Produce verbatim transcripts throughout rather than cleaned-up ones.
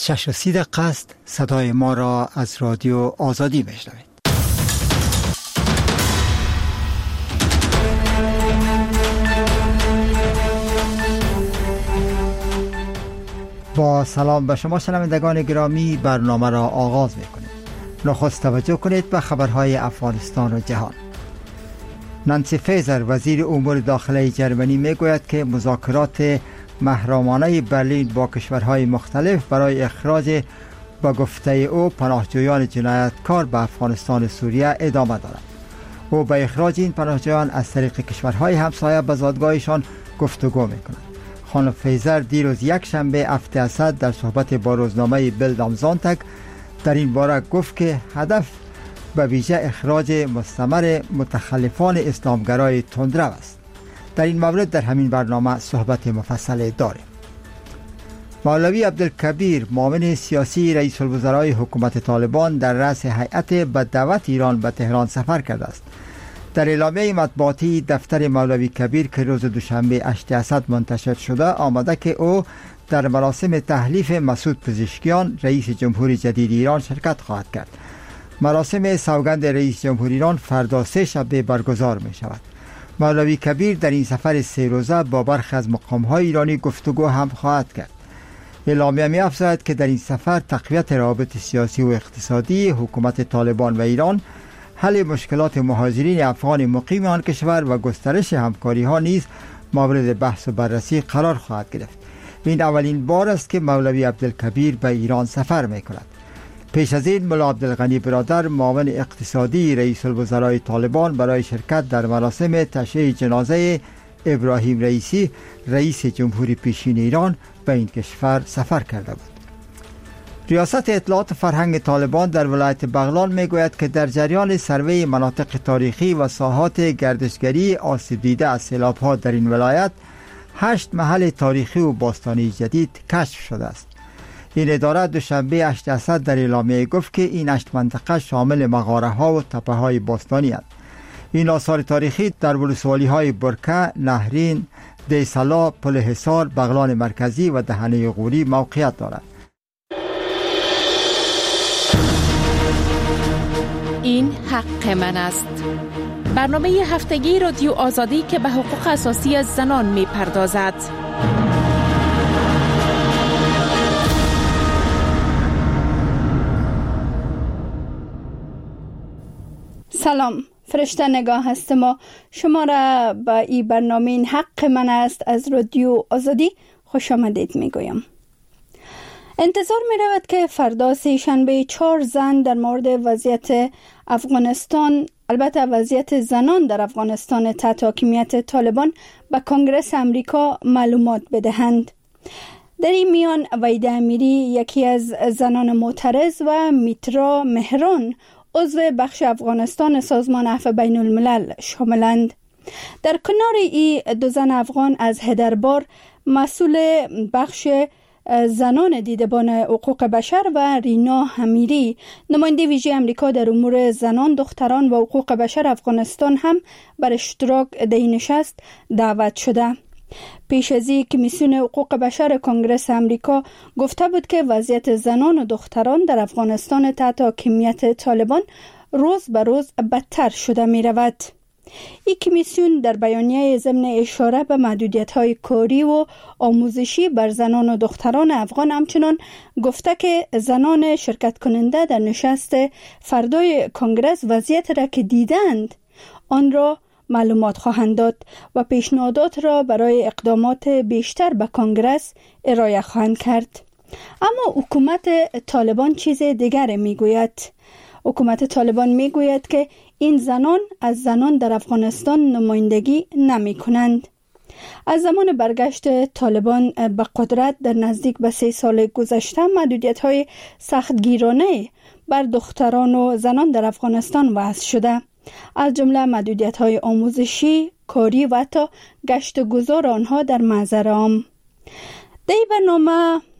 شش و سی دقیقه است. صدای ما را از رادیو آزادی میشنوید. با سلام به شما شنوندگان گرامی، برنامه را آغاز میکنیم. نخست توجه کنید به خبرهای افغانستان و جهان. نانسی فیزر وزیر امور داخلی جرمنی میگوید که مذاکرات محرمانه برلین با کشورهای مختلف برای اخراج با گفته او پناهجویان جنایتکار به افغانستان و سوریه ادامه دارد. او به اخراج این پناهجویان از طریق کشورهای همسایه به زادگاهشان گفتگو میکند. خانم فیزر دیروز یک شنبه هفته اسد در صحبت با روزنامه بیلد ام زونتاگ در این باره گفت که هدف به ویژه اخراج مستمر متخلفان اسلامگرای تندرو است. در این مورد در همین برنامه صحبت مفصل داریم. مولوی عبدالکبیر معاون سیاسی رئیس الوزرای حکومت طالبان در رأس هیئت به دعوت ایران به تهران سفر کرده است. در اعلامیه مطبوعاتی دفتر مولوی کبیر که روز دوشنبه هشت اسد منتشر شده آمده که او در مراسم تحلیف مسعود پزشکیان رئیس جمهوری جدید ایران شرکت خواهد کرد. مراسم سوگند رئیس جمهوری ایران فردا سه شنبه برگزار می شود. مولوی کبیر در این سفر سه روزه با برخی از مقام‌های ایرانی گفتگو هم خواهد کرد. اعلامیه می افزاید که در این سفر تقویت روابط سیاسی و اقتصادی حکومت طالبان و ایران، حل مشکلات مهاجرین افغان مقیم آن کشور و گسترش همکاری ها نیز مورد بحث و بررسی قرار خواهد گرفت. این اولین بار است که مولوی عبدالکبیر به ایران سفر می کند. پیش از این ملا عبدالغنی برادر معاون اقتصادی رئیس الوزرای طالبان برای شرکت در مراسم تشییع جنازه ابراهیم رئیسی رئیس جمهوری پیشین ایران به این کشور سفر کرده بود. ریاست اطلاعات فرهنگ طالبان در ولایت بغلان میگوید که در جریان سروی مناطق تاریخی و ساحات گردشگری آسیب دیده از سیلاب‌ها در این ولایت هشت محل تاریخی و باستانی جدید کشف شده است. این اداره دوشنبه هشت اسد در اعلامیه گفت که این هشت منطقه شامل مغاره‌ها و تپه‌های باستانی است. این آثار تاریخی در ولسوالی‌های برکه، نهرین، دیسلا، پل حصار، بغلان مرکزی و دهنه غوری موقعیت دارد. این حق من است. برنامه هفتگی رادیو آزادی که به حقوق اساسی از زنان می پردازد. سلام، فرشته نگاه هستم و شما را به این برنامه این حق من است از رادیو آزادی خوش آمدید می گویم. انتظار می رود که فردا سه شنبه چهار زن در مورد وضعیت افغانستان، البته وضعیت زنان در افغانستان تحت حاکمیت طالبان، به کنگره امریکا معلومات بدهند. در این میان وحیده امیری یکی از زنان معترض و میترا مهران عضو بخش افغانستان سازمان عفو بین الملل شاملند. در کنار این دو زن افغان از هدربار مسئول بخش زنان دیدبان حقوق بشر و رینا امیری نماینده ویژه امریکا در امور زنان، دختران و حقوق بشر افغانستان هم بر اشتراک در این نشست دعوت شده. پیش از این کمیسیون حقوق بشر کنگره امریکا گفته بود که وضعیت زنان و دختران در افغانستان تحت حاکمیت طالبان روز به روز بدتر شده می رود. این کمیسیون در بیانیه ضمن اشاره به محدودیت‌های کاری و آموزشی بر زنان و دختران افغان همچنان گفته که زنان شرکت کننده در نشست فردای کنگره وضعیت را که دیدند آن را معلومات خواهند داد و پیشنهادات را برای اقدامات بیشتر به کنگره ارائه خواهند کرد. اما حکومت طالبان چیز دیگر میگوید. حکومت طالبان میگوید که این زنان از زنان در افغانستان نمایندگی نمی کنند. از زمان برگشت طالبان به قدرت در نزدیک به سه سال گذشته محدودیت های سختگیرانه بر دختران و زنان در افغانستان وضع شده، از جمله محدودیت های آموزشی، کاری و حتی گشت گذار آنها در محضر عام. در این برنامه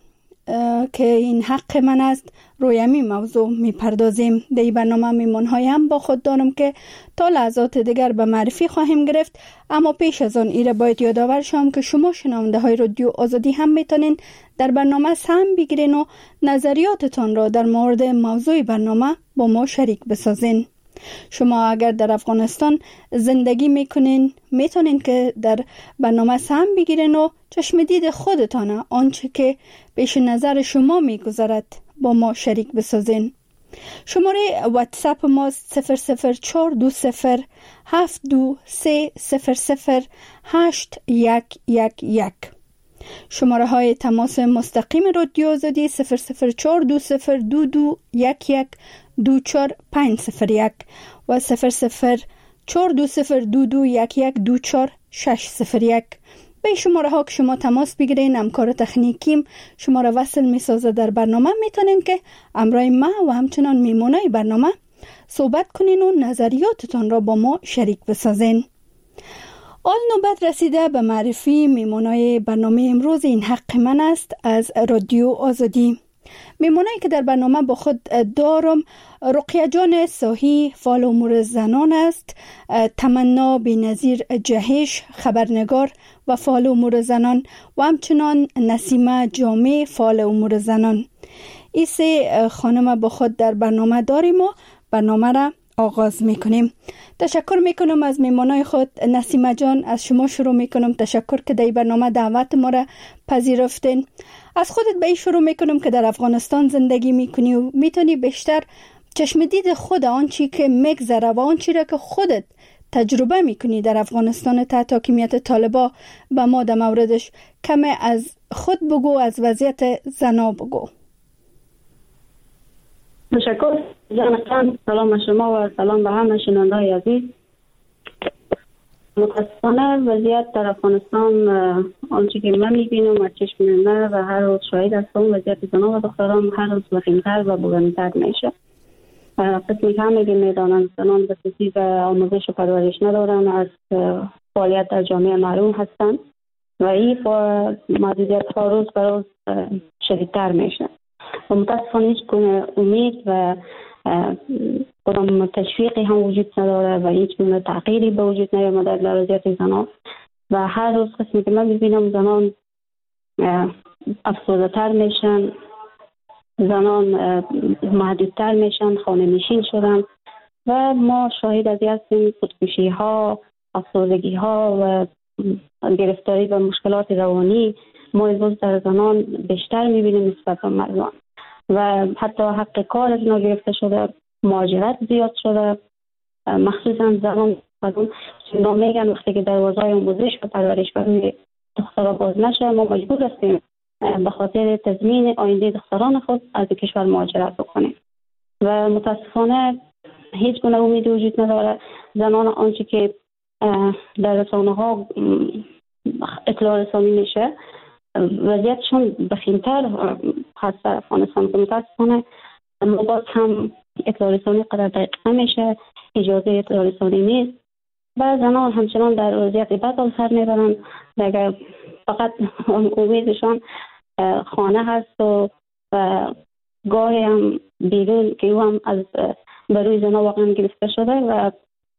که این حق من است روی همین موضوع میپردازیم. در این برنامه میمانهای هم با خود دارم که تا لحظات دیگر به معرفی خواهیم گرفت، اما پیش از آن ایره باید یادآور شم که شما شنونده های رادیو آزادی هم میتونین در برنامه سهم بگیرین و نظریاتتان را در مورد موضوع برنامه با ما شریک بسازین. شما اگر در افغانستان زندگی میکنین میتونین که در برنامه سهم بگیرین و چشم دید خودتان آنچه که پیش نظر شما میگذرد با ما شریک بسازین. شماره واتساپ ما صفر صفر چهار دو صفر هفت دو سه صفر صفر هشت یک یک یک. شماره های تماس مستقیم رادیو آزادی صفر صفر چهار دو صفر دو دو یک یک دو چهار پنج صفر یک و صفر صفر چهار دو صفر دو دو یک یک دو چهار شش صفر یک. به شماره ها که شما تماس بگیرین، همکار تکنیکیم شما را وصل می سازه در برنامه. میتونین که امرای ما و همچنان میمونای برنامه صحبت کنین و نظریاتتان را با ما شریک بسازین. آل نوبت رسیده به معرفی میمونای برنامه امروز این حق من است از رادیو آزادی. میمونایی که در برنامه با خود دارم رقیه جان صاحی فعال امور زنان است، تمنا بی‌نظیر جهش خبرنگار و فعال امور زنان و همچنان نسیمه جامع فعال امور زنان. این سه خانم با خود در برنامه داریم و برنامه را آغاز میکنیم. تشکر میکنم از میمانای خود. نسیمه جان، از شما شروع میکنم. تشکر که در برنامه دعوت ما را پذیرفتین. از خودت به این شروع میکنم که در افغانستان زندگی میکنی و میتونی بیشتر چشم دید خود آنچی که میگذره و آنچی را که خودت تجربه میکنی در افغانستان تحت حاکمیت طالبا به ما در موردش کمی از خود بگو، از وضعیت زنا بگو. تشکر جانم. سلام به شما و سلام به همه شنونده‌های عزیز. متاسفانه وضعیت در افغانستان آنچه که من میبینم از چشم من و هر روز شاهد هستم، وضعیت زنان و دختران هر روز وخیم‌تر و بحران‌تر میشه. قسمی که همه میدانند زنان بسیاری و آموزش و پرورش ندارند، از فعالیت در جامعه محروم هستند و این محدودیت ها روز به روز شدیدتر میشه و متاسفانه هیچ گونه امید و کدام تشویقی هم وجود نداره و هیچ گونه تغییری به وجود نیامده در وضعیت زنان و هر روز قسمی که من میبینم زنان افسرده تر میشن، زنان محدودتر میشن، خانه نشین شدن و ما شاهد از هستیم خودکشی ها، افسردگی ها و گرفتاری به مشکلات روانی ما امروز در زنان بیشتر میبینیم نسبت به مردان و حتی حق کار از اینا گرفته شده، مهاجرت زیاد شده، مخصوصا زنان اینا میگن وقتی که دروازه‌های آموزش و پرورش برای دخترها باز نشه ما مجبور هستیم به خاطر تضمین آینده دختران خود از کشور مهاجرت بکنیم و متاسفانه هیچ گونه امیدی وجود نداره. زنان آنچه که در رسانه ها اطلاع رسانی میشه وضعیتشون بخیمتر هست در افغانستان که متاسفانه ما باز هم اطلاع رسانی قدر دقیق نمیشه، اجازه اطلاع رسانی نیست و زنان همچنان در وضعیت بد آخر میبرند. اگر فقط امیدشان خانه هست و, و گاهی هم بیرون که او هم از بروی زنا واقعا گرفته شده و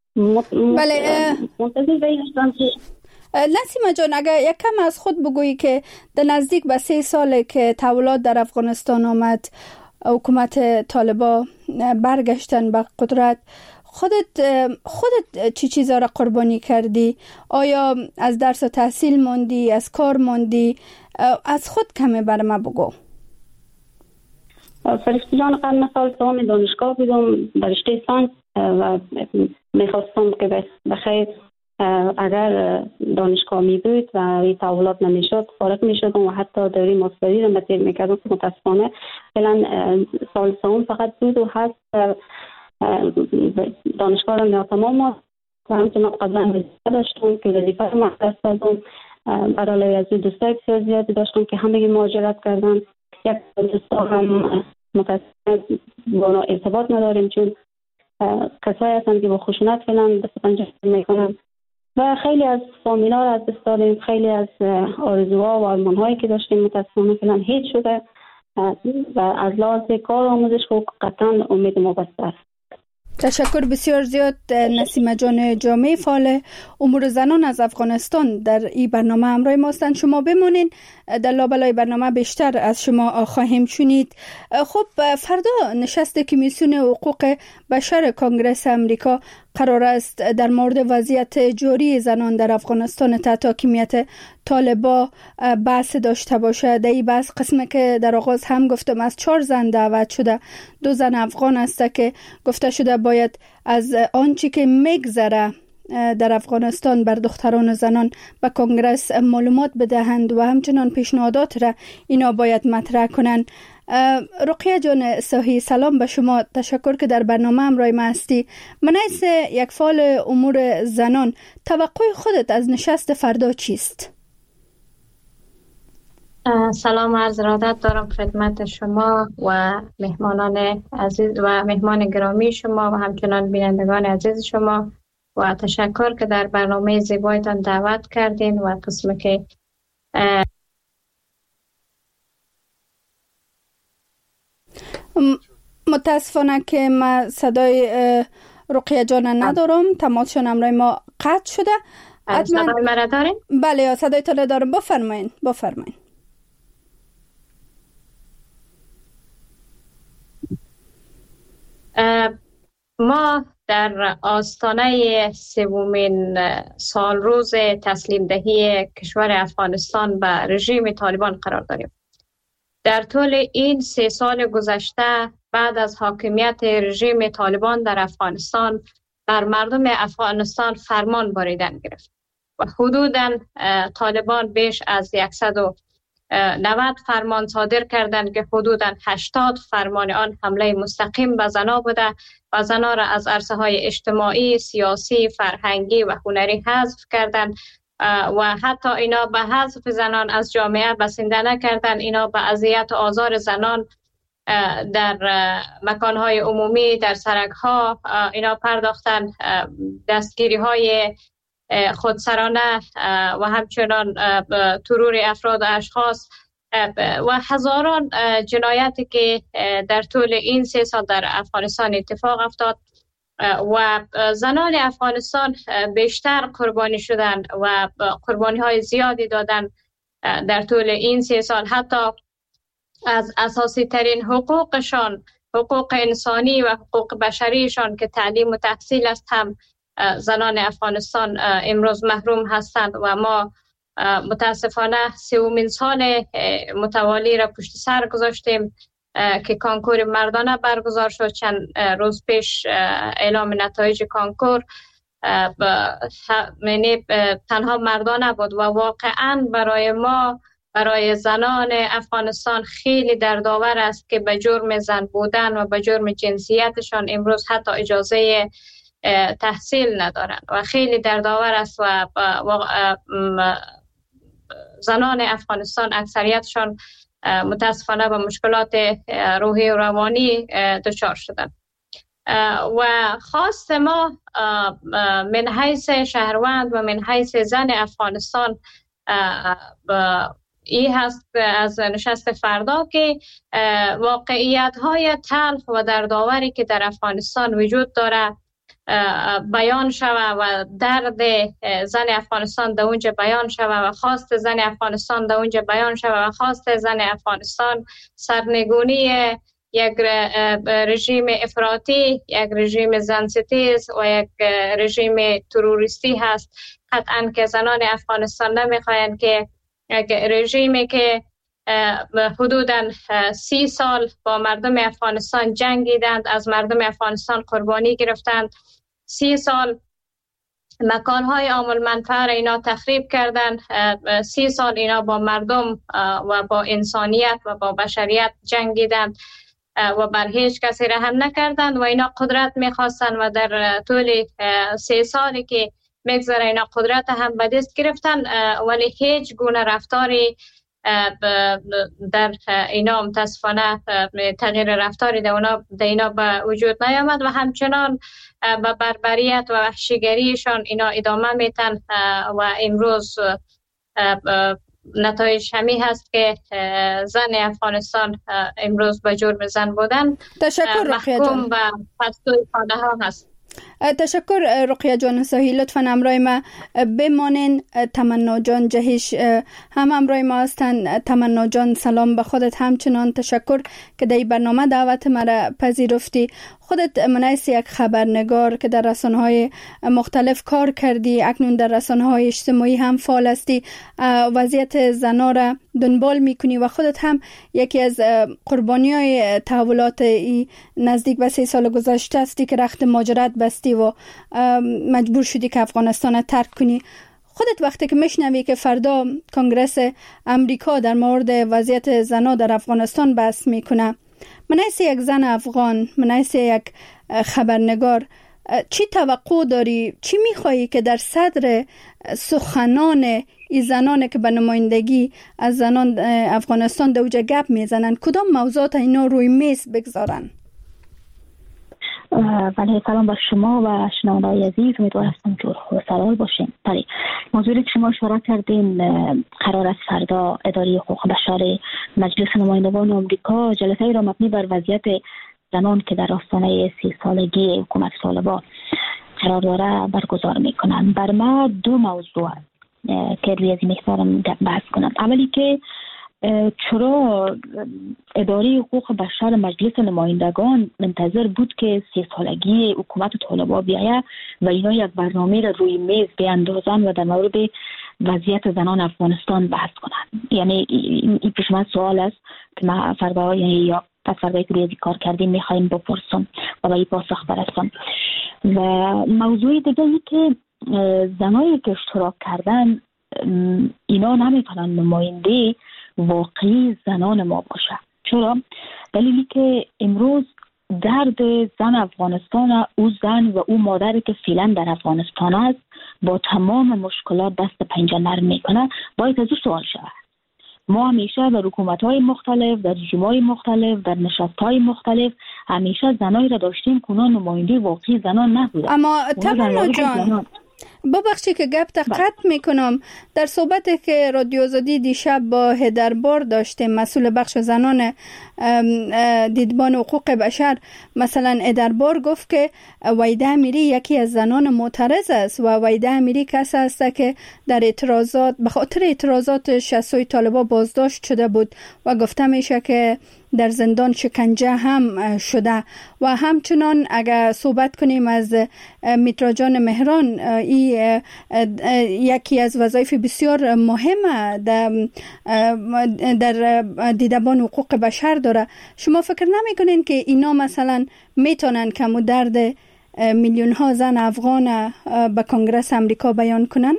بله منتظر به این هستم که نسیمه جان اگر یک کم از خود بگویی که در نزدیک به سه ساله که تحولات در افغانستان آمد، حکومت طالبا برگشتن به قدرت، خودت خودت چی چیزا را قربانی کردی؟ آیا از درس و تحصیل موندی، از کار موندی؟ از خود کمی بر ما بگو. فرشته جان قبل سال سوم دانشگاه بودم در رشته ساینس و میخواستم که بخیر اگر دانشگاه می بود و این تحولات نمیشد فارغ می شدم و حتی دوره ماستری را مطیر میکردم که متاسفانه فعلا سال سوم فقط بود و هست دانشگاه را ناتمام است و همچنان قبلا وظیفه داشتم که وظیفه را مختص دادم. برای از دوستای بسیار زیادی داشتم که همه مهاجرت کردن. یک دوستا هم متاسفانه با ارتباط نداریم چون کسایی هستند که با خشونت فعلا دست پنجه میکنن و خیلی از فامیلا را از دست دادیم، خیلی از آرزوها و آرمان‌هایی که داشتیم متاسفانه فعلا هیچ شده و از لحاظ کار آموزش خب قطعا امید ما بسته است. تشکر بسیار زیاد نسیمه جان جامعه فعال امور زنان از افغانستان در این برنامه همراه ما هستند. شما بمونین، در لابلای برنامه بیشتر از شما خواهیم شنید. خب فردا نشست کمیسیون حقوق بشر کنگره امریکا قرار است در مورد وضعیت جاری زنان در افغانستان تحت حاکمیت طالبان بحث داشته باشه. در این بحث قسمه که در آغاز هم گفتم از چهار زن دعوت شده، دو زن افغان است که گفته شده باید از آنچه که میگذره در افغانستان بر دختران و زنان به کنگره معلومات بدهند و همچنان پیشنهادات را اینا باید مطرح کنند. رقیه جان صاحی، سلام به شما. تشکر که در برنامه همراه ما هستی. من از یک فعال امور زنان، توقع خودت از نشست فردا چیست؟ سلام عرض ارادت دارم خدمت شما و مهمانان عزیز و مهمان گرامی شما و همچنان بینندگان عزیز شما و تشکر که در برنامه زیبایتان دعوت کردین و قسم که متاسفانه که ما صدای رقیه جان ندارم، تماسشون امرای ما قطع شده. صدای مرا دارین؟ بله صدای تان دارم، بفرمایین بفرمایین. ما در آستانه سومین سال روز تسلیم دهی کشور افغانستان به رژیم طالبان قرار داریم. در طول این سه سال گذشته بعد از حاکمیت رژیم طالبان در افغانستان بر مردم افغانستان فرمان باریدن گرفت و حدوداً طالبان بیش از صد و نود فرمان صادر کردند که حدوداً هشتاد فرمان آن حمله مستقیم به زنان بوده و زنان را از عرصه‌های اجتماعی، سیاسی، فرهنگی و هنری حذف کردند و حتی اینا به حذف زنان از جامعه بسنده نکردند. اینا به اذیت و آزار زنان در مکانهای عمومی، در سرک‌ها اینا پرداختن، دستگیری های خودسرانه و همچنان ترور افراد و اشخاص و هزاران جنایتی که در طول این سه سال در افغانستان اتفاق افتاد و زنان افغانستان بیشتر قربانی شدند و قربانی های زیادی دادند در طول این سه سال. حتی از اساسی ترین حقوقشان، حقوق انسانی و حقوق بشریشان که تعلیم و تحصیل است، هم زنان افغانستان امروز محروم هستند و ما متاسفانه سومین سال متوالی را پشت سر گذاشتیم که کنکور مردانه برگزار شد. چند روز پیش اعلام نتایج کنکور یعنی تنها مردانه بود و واقعا برای ما، برای زنان افغانستان خیلی دردآور است که به جرم زن بودن و به جرم جنسیتشان امروز حتی اجازه تحصیل ندارند و خیلی دردآور است و زنان افغانستان اکثریتشان متاسفانه به مشکلات روحی و روانی دچار شدند و خواست ما من حیث شهروند و من حیث زن افغانستان این هست از نشست فردا که واقعیت های تلخ و دردآوری که در افغانستان وجود داره بیان شود و درد زن افغانستان در اونجا بیان شود و خواست زن افغانستان در اونجا بیان شود و خواست زن افغانستان سرنگونی یک رژیم افراطی، یک رژیم زنستیز و یک رژیم تروریستی هست. قطعا که زنان افغانستان نمیخواهند که یک رژیمی که حدوداً سی سال با مردم افغانستان جنگیدند، از مردم افغانستان قربانی گرفتند، سی سال مکانهای عامل منفعه را اینا تخریب کردند، سی سال اینا با مردم و با انسانیت و با بشریت جنگیدند و بر هیچ کسی رحم نکردند و اینا قدرت میخواستند و در طول سه سالی که میگذره اینا قدرت هم به دست گرفتن ولی هیچ گونه رفتاری در اینا متاسفانه تغییر رفتاری در اونا در اینا به وجود نیامد و همچنان به بربریت و وحشیگریشان اینا ادامه میتن و امروز نتایج همی هست که زن افغانستان امروز به جرم زن بودن محکوم به پستوی خانه ها هست. تشکر رقیه جان صحیح. لطفا همراه ما بمانین. تمنا جان جهش هم همراه ما هستند. تمنا جان سلام به خودت، همچنان تشکر که در برنامه دعوت مرا پذیرفتی. خودت منیس یک خبرنگار که در رسانه‌های مختلف کار کردی، اکنون در رسانه‌های اجتماعی هم فعال هستی، وضعیت زنان را دنبال میکنی و خودت هم یکی از قربانی‌های تحولات نزدیک به سه سال گذشته هستی که رخت مهاجرت بستی و مجبور شدی که افغانستان را ترک کنی. خودت وقتی که میشنوی که فردا کنگرس امریکا در مورد وضعیت زنان در افغانستان بحث میکنه، منیس یک زن افغان، منیس یک خبرنگار، چی توقع داری؟ چی میخوایی که در صدر سخنان این زنان که به نمایندگی از زنان افغانستان دوجه گپ میزنن، کدام موضوعات اینا روی میز بگذارن؟ بله، سلام بر شما و شنونده‌های عزیز. امیدوار هستم جور خوب سلام باشین. بله، موضوعی که شما اشاره کردین، قرار است فردا اداره حقوق بشر مجلس نمایندگان آمریکا جلسه‌ای را مبنی بر وضعیت زنان که در آستانه سی سالگی حکومت طالبان قرار داره برگزار میکنن. بر ما دو موضوع که روی از این میخوام بحث کنم. اولی که چرا اداره حقوق بشر مجلس نمایندگان منتظر بود که سی سالگی حکومت طالبان بیاید و اینا یک برنامه را روی میز بیاندازن و در مورد وضعیت زنان افغانستان بحث کنن؟ یعنی این پیش من سوال است که ما فردا یعنی یا پس فردایی که روی کار کردیم میخواییم بپرسم و به این پاسخ برسم. و موضوع دیگه ای که زنایی که اشتراک کردن اینا نمیتونن نماینده واقعی زنان ما باشه. چرا؟ دلیلی که امروز درد زن افغانستان، او زن و او مادری که فعلا در افغانستان است با تمام مشکلات دست پنجه نرم میکنه، باید از او سوال شود. ما همیشه در حکومت‌های مختلف، در رژیم‌های مختلف، در نشست‌های مختلف همیشه زنایی را داشتیم که اونا نماینده واقعی زنان نبودن. اما تمنا جان ببخشی که گپ قطع میکنم. در صحبتی که رادیو آزادی دیشب با هدربار داشتیم، مسئول بخش زنان دیدبان حقوق بشر، مثلا هدربار گفت که وحیده امیری یکی از زنان معترض است و وحیده امیری کسی است که در اعتراضات به خاطر اعتراضات شصت‌های طالبان بازداشت شده بود و گفته میشه که در زندان شکنجه هم شده. و همچنان اگر صحبت کنیم از میترا جان مهران، ای یکی از وظایف بسیار مهمه در, در دیدبان حقوق بشر داره. شما فکر نمی کنین که اینا مثلا میتونن کم و درد میلیون ها زن افغان به کنگرس امریکا بیان کنن؟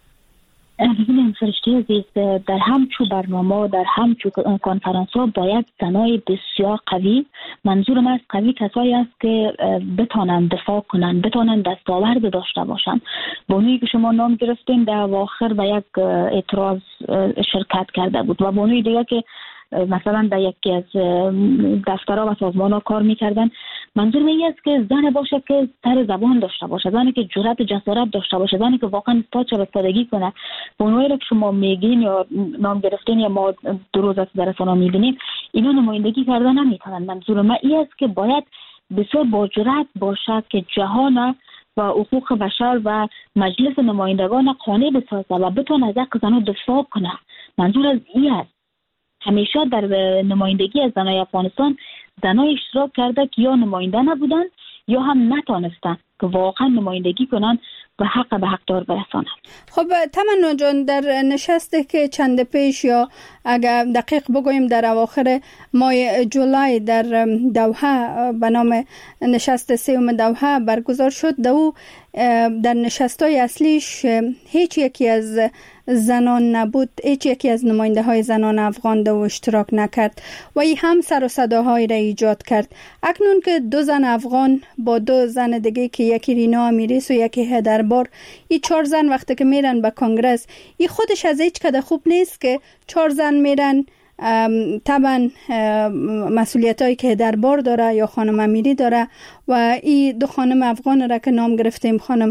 ببینیم فرشته عزیز، در همچو برنامه، در همچو کنفرانس ها باید زنای بسیار قوی، منظور من از قوی کسایی است که بتانند دفاع کنند، بتانند دستاورد داشته باشند. بانویی که شما نام گرفتین در اواخر به یک اعتراض شرکت کرده بود و بانوی دیگه که مثلا در یکی از دفترها و سازمان‌ها کار می‌کردن. منظور من است که زن باشه که سر زبان داشته باشه، زنی که جرأت جسارت داشته باشه، زنی که واقعا استاد به استادگی کنه. اونایی که شما میگین یا نام گرفتین یا ما دو روز از در رسانه‌ها می‌بینیم، اینا نمایندگی کردن نمی‌تونن. منظور من این است که باید بسیار با جرأت باشه که جهان و حقوق بشر و مجلس نمایندگان قانع بسازه و بتونه از حق زنان دفاع کنه. منظور از این است. همیشه در نمایندگی از زنای افغانستان زنای اشتراک کرده که یا نماینده نبودن یا هم نتانستن که واقعا نمایندگی کنن و حق به حقدار برسانن. خب تمنا جان، در نشستی که چند پیش یا اگر دقیق بگوییم در اواخر ماه جولای در دوحه به نام نشست سوم دوحه برگزار شد، دو در نشست‌های اصلیش هیچ یکی از زنان نبود، هیچ یکی از نماینده های زنان افغان دو اشتراک نکرد و این هم سر و صداهایی را ایجاد کرد. اکنون که دو زن افغان با دو زن دیگه که یکی رینا امیریس و یکی هدربار، این چهار زن وقتی که میرن به کنگرس، این خودش از هیچ کده خوب نیست که چهار زن میرن طبعا مسئولیت هایی که در بار داره یا خانم امیری داره و این دو خانم افغان را که نام گرفتیم، خانم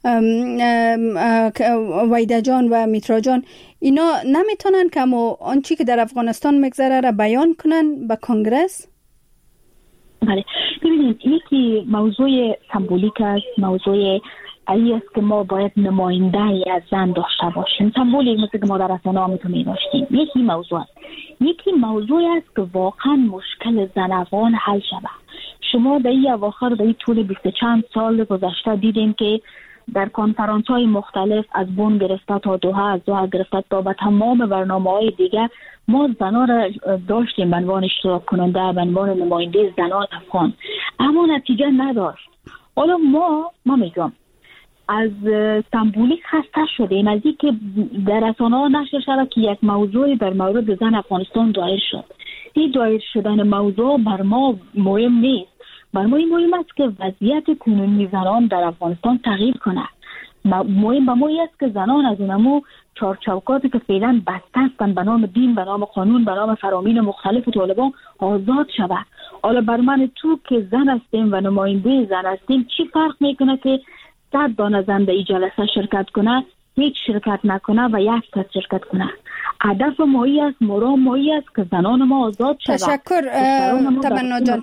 ویده جان و میترا جان، اینا نمیتونن که آنچه که در افغانستان میگذره را بیان کنن به کنگرس؟ بله، ببینید یکی موضوع سمبولیک است، موضوع ای است که ما باید نماینده از زن داشته باشیم. سمبولیک مثل که ما در رسانه‌ها میتونیم داشتیم. یکی موضوع است. یکی موضوع است که واقعا مشکل زن افغان حل شود. شما در این اواخر در این طول بیست چند سال گذشته دیدیم که در کنفرانس های مختلف از بن گرفته تا دوحه، از دوحه گرفته تا به تمام برنامه های دیگر ما زنان را داشتیم به عنوان اشتراک کننده، به عنوان نماینده زنان افغان، اما نتیجه نداشت. حالا ما ما میگم از سمبولیک خسته شدیم از این که در رسانه‌ها نشر شود که یک موضوع در مورد زن افغانستان دایر شد. این دایر شدن موضوع بر ما مهم نیست. بر ما این مهم است که وضعیت کنونی زنان در افغانستان تغییر کنه. مهم به ما است که زنان از اونمو چارچوکاتی که فعلا بسته هستند به نام دین، به نام قانون، به نام فرامین مختلف طالبان آزاد شود. حالا بر من تو که زن هستیم و نماینده زن هستیم چی فرق میکنه که صد دانه زن در این جلسه شرکت کنه، هیچ شرکت نکنه و یک کس شرکت کنه؟ هدف مایی است، مرام مایی است که زنان ما آزاد شود. تشکر تمنا جان.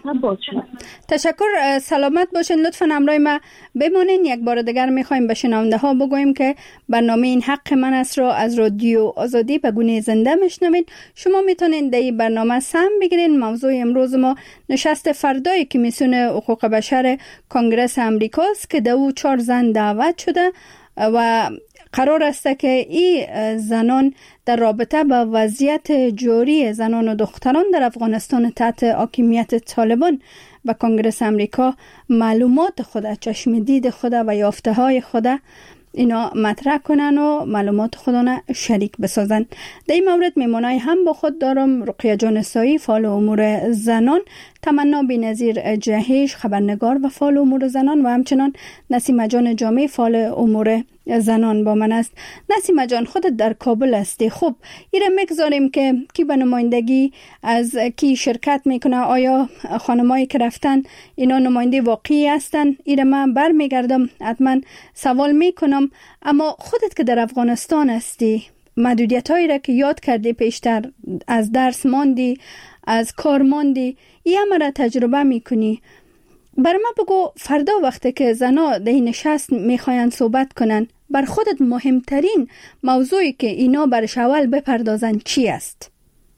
تشکر، سلامت باشین. لطفاً همراه ما بمانین. یک بار دیگر میخوایم به شنونده ها بگوییم که برنامه این حق من است را از رادیو آزادی به گونه زنده میشنوین. شما میتونین در این برنامه سهم بگیرین. موضوع امروز ما نشست فردای کمیسیون حقوق بشر کنگره امریکا است که در او چهار زن دعوت شده و قرار است که این زنان در رابطه با وضعیت جاری زنان و دختران در افغانستان تحت حاکمیت طالبان و کنگره امریکا معلومات خود، چشم دید خود و یافته های خود اینا مطرح کنن و معلومات خودانه شریک بسازن. در این مورد میمونای هم با خود دارم رقیه جان سایی، فعال امور زنان، تمنا بی‌نظیر جهش، خبرنگار و فعال امور زنان، و همچنان نسیمه جان جامع، فعال امور زنان با من است. نسیمه جان، خودت در کابل هستی. خب ایره میگذاریم که کی به نمایندگی از کی شرکت میکنه، آیا خانمایی که رفتن اینا نماینده واقعی هستن؟ ایره من بر میگردم حتما سوال میکنم. اما خودت که در افغانستان هستی، محدودیت هایی را که یاد کردی پیشتر، از درس ماندی، از کار ماندی، این همه را تجربه میکنی. بر ما بگو فردا وقتی که زنا در این نشست میخواین صحبت کنن، بر خودت مهمترین موضوعی که اینا برش اول بپردازن چی است؟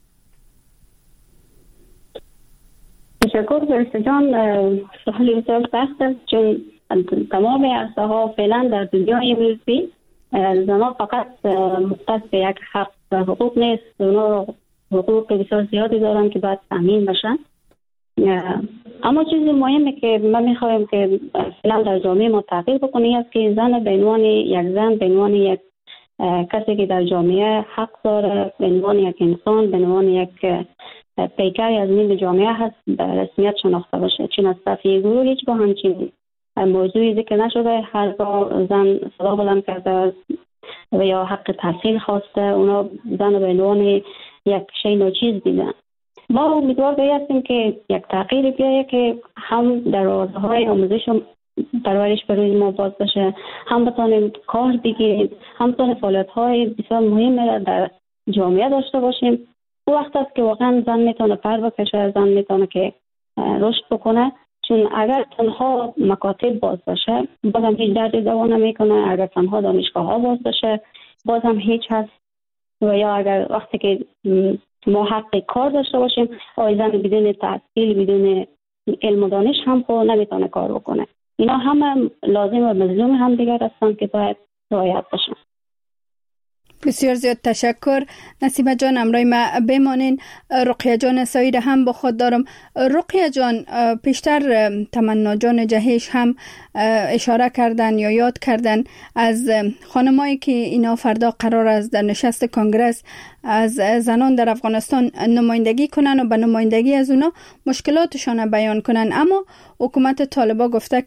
تشکر برسه جان. سوالی بسیار سخت است چون تمام عرصه ها فعلا در دنیای امروزی زنان فقط مختص به یک حق و حقوق نیست، اونا حقوق بسیار زیادی دارن که باید تامین بشن. اما چیزی مهمه که من میخوایم که فعلا در جامعه ما تغییر بکنه است که زن به عنوان یک زن، به عنوان یک کسی که در جامعه حق داره، به عنوان یک انسان، به عنوان یک پیکری از میل جامعه هست به رسمیت شناخته باشه. چون از طرف گروه هیچ با همچین موضوعی ذکر نشده. هر جا زن صدا بلند کرده و یا حق تحصیل خواسته، اونا زن به عنوان یک شی ناچیز دیدن. ما امیدوار به هستیم که یک تغییر بیایه که هم در رازهای آموزش و پرورش برای ما باز بشه، هم بتانیم کار بگیریم، هم بتانیم فعالیت‌های بسیار مهم در جامعه داشته باشیم. او وقت است که واقعا زن میتونه پر بکشه، زن میتونه که رشد بکنه. چون اگر تنها مکاتب باز بشه بازم هیچ دردی دوا نمیکنه، اگر تنها دانشگاه ها باز بشه بازم هیچ هست، و یا اگر وقتی که ما حق کار داشته باشیم، آیزن بدون تحصیل، بدون علم و دانش هم خود نمیتونه کار بکنه. اینا هم لازم و مظلوم هم دیگر هستن که باید رعایت بشن. بسیار زیاد تشکر. نسیمه جان همراه ما بمانین. رقیه جان سایی هم با خود دارم. رقیه جان، پیشتر تمنا جان جهش هم اشاره کردن یا یاد کردن از خانمایی که اینا فردا قرار است در نشست کنگره از زنان در افغانستان نمایندگی کنن و به نمایندگی از اونا مشکلاتشان بیان کنن. اما حکومت طالبان گفته که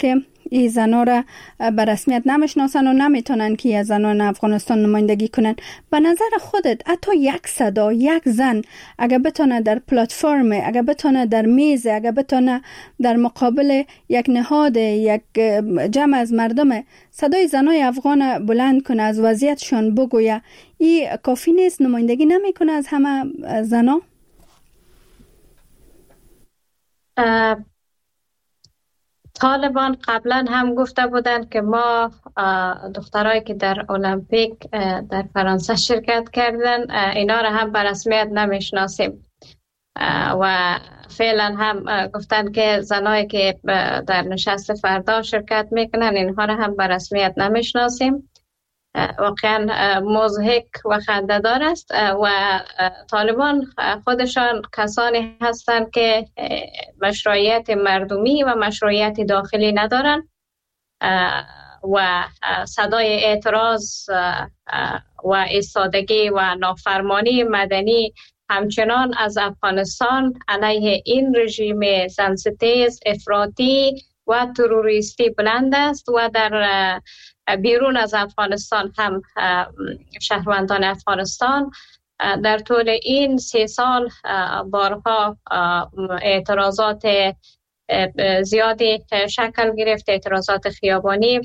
این زنان را به رسمیت نمیشناسن و نمیتونن که از زنان افغانستان نمایندگی کنن. به نظر خودت حتی یک صدا، یک زن اگر بتونه در پلتفرم، اگر بتونه در میز، اگر بتونه در مقابل یک نهاد، یک جمع از مردم صدای زنای افغان بلند کنه، از وضعیتشان بگویه، این کافی نیست؟ نمایندگی نمیکنه از همه زنا؟ طالبان قبلا هم گفته بودند که ما دخترایی که در المپیک در فرانسه شرکت کردن اینا را هم به رسمیت نمیشناسیم و فعلا هم گفتن که زنایی که در نشست فردا شرکت میکنن اینها را هم به رسمیت نمیشناسیم. واقعا مضحک و خنده‌دار است و طالبان خودشان کسانی هستند که مشروعیت مردمی و مشروعیت داخلی ندارند و صدای اعتراض و ایستادگی و نافرمانی مدنی همچنان از افغانستان علیه این رژیم زنستیز، افراطی و تروریستی بلند است و در بیرون از افغانستان هم شهروندان افغانستان در طول این سه سال بارها اعتراضات زیادی شکل گرفت، اعتراضات خیابانی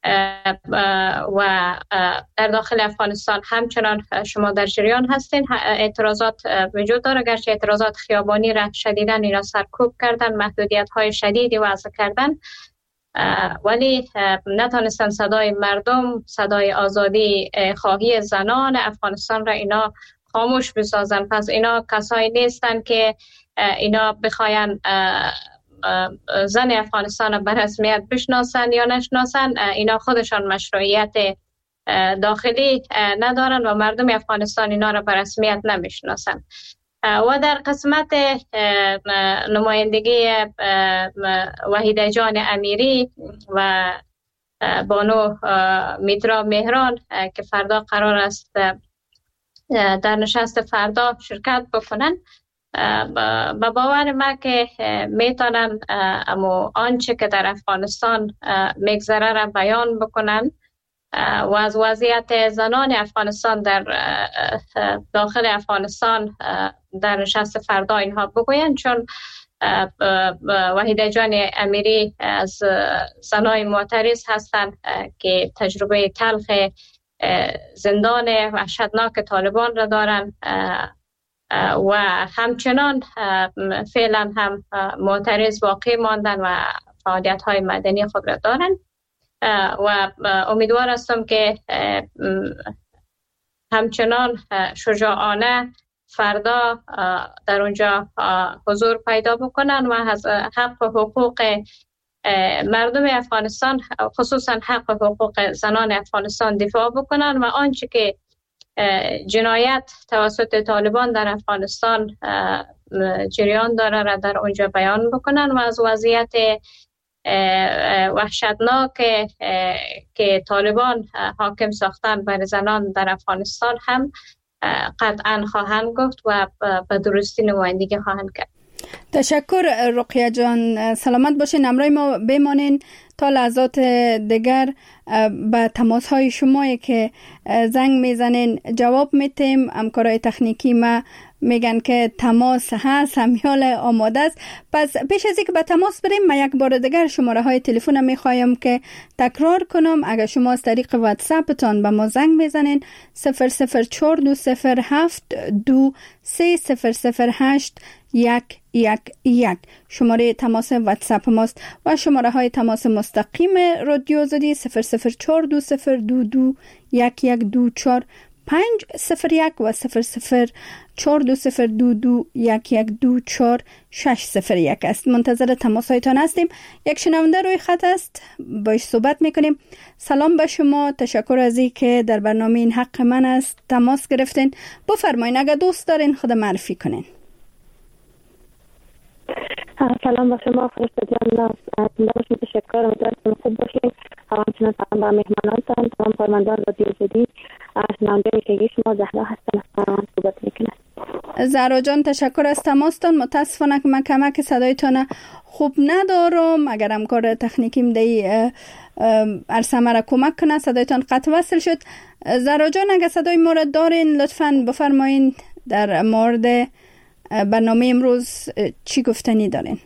و در داخل افغانستان همچنان شما در جریان هستین اعتراضات وجود داره، گرچه اعتراضات خیابانی را شدیداً اینا سرکوب کردن، محدودیت های شدیدی وضع کردن ولی نتونستن صدای مردم، صدای آزادی خواهی زنان افغانستان را اینا خاموش بسازن. پس اینا کسایی نیستن که اینا بخواین زن افغانستان را به رسمیت بشناسن یا نشناسن. اینا خودشان مشروعیت داخلی ندارن و مردم افغانستان اینا را به رسمیت نمیشناسن. و در قسمت نمایندگی وحیده جان امیری و بانو میترا مهران که فردا قرار است در نشست فردا شرکت بکنن، با باور ما که میتونن اما آنچه که در افغانستان میگذره را بیان بکنن و از وضعیت زنان افغانستان در داخل افغانستان در نشست فردا اینها بگوین، چون وحیده جان امیری از زنای معترض هستند که تجربه تلخ زندان وحشتناک طالبان را دارند و همچنان فعلا هم معترض باقی ماندن و فعالیت های مدنی خود را دارند و امیدوار هستم که همچنان شجاعانه فردا در اونجا حضور پیدا بکنن و از حق و حقوق مردم افغانستان، خصوصا حق و حقوق زنان افغانستان دفاع بکنن و آنچه که جنایت توسط طالبان در افغانستان جریان داره را در اونجا بیان بکنن و از وضعیت وحشتناک که طالبان حاکم ساختن بر زنان در افغانستان هم قطعا خواهند گفت و به درستی نمایندگی خواهند کرد. تشکر رقیه جان، سلامت باشین، همراه ما بمانین تا لحظات دیگر. به تماس های شمایی که زنگ میزنین جواب میتیم. همکارای تکنیکی ما میگن که تماس هست، همیال آماده است. پس پیش از اینکه به تماس بریم ما یک بار دیگر شماره های تلفن میخوایم که تکرار کنم. اگر شما از طریق واتساپتان به ما زنگ میزنین صفر صفر چهار دو صفر هفت دو سه صفر صفر هشت یک یک یک شماره تماس واتساپ ماست و شماره های تماس مستقیم رادیو آزادی صفر صفر چهار دو صفر دو دو یک یک دو چهار پنج صفر یک و صفر صفر چهار دو صفر دو دو یک یک دو چهار شش صفر یک است. منتظر تماس هایتان هستیم. یک شنونده روی خط است، باش صحبت میکنیم. سلام به شما، تشکر از این که در برنامه این حق من است تماس گرفتین. بفرمایین اگر دوست دارین خود معرفی کنین. سلام با شما فرشته جان، باشین، تشکر، امیدوارم خوب باشین. همچنان سلام با مهمانانتان، تمام کارمندان رادیو آزادی. شنونده میشگی شما زهرا هستم، از فرمان صحبت میکنم. زهرا جان تشکر از تماستان. متاسفانه که من کمک صدایتان خوب ندارم، اگر همکار تکنیکیم دی عرصه مرا کمک کنه. صدایتان قطع وصل شد. زهرا جان اگر صدای ما را دارین لطفاً بفرمایین در مورد برنامه امروز چی گفتنی دارین؟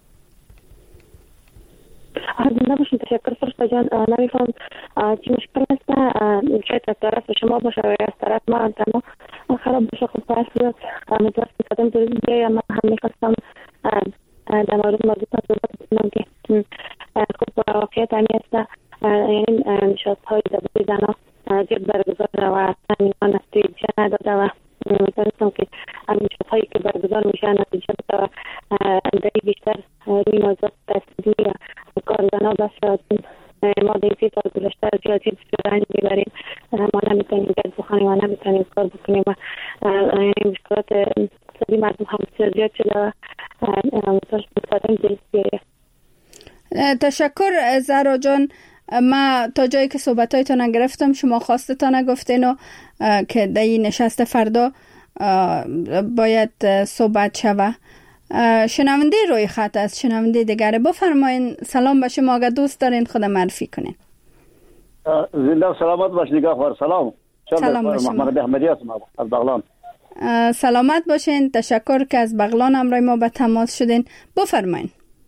زنده باشین. تشکر فرشته جان. نمیفهم چی مشکل است، شاید از طرف شما باشه و از طرف ما انتما خراب باشه. خب پس بیاد امیدوار که قدم درست بیایی. من هم میخواستم در مورد موضوع صحبت بکنم که خب واقعیت همی است، یعنی نشست های زبانی زنها زیاد برگزار و اصلا ایمان نتیجه نداده و میتونستم که نشست هایی که برگزار میشه نتیجه داده و دری بیشتر روی موضوع تصدیلی کار زنها بس شد. ما در سی سال گذشته زیادی رنج میبریم، ما نمیتونیم گرد بخانیم و نمیتونیم کار بکنیم و مشکلات اقتصادی مردم هم زیاد شده و مستقیم درست بیایه. تشکر زهرا جان. ما تا جایی که صحبتایتان گرفتم شما خواستتان گفتین و که در این نشست فردا باید صحبت شوه. شنونده روی خط است، شنونده دیگر بفرمایین. سلام به شما، اگر دوست دارین خود معرفی کنین. زنده و سلامت باش نگاه خوار. سلام. سلام به شما. محمد احمدی هستم از بغلان. سلامت باشین. تشکر که از بغلان همراه ما به تماس شدین. بفرمایین.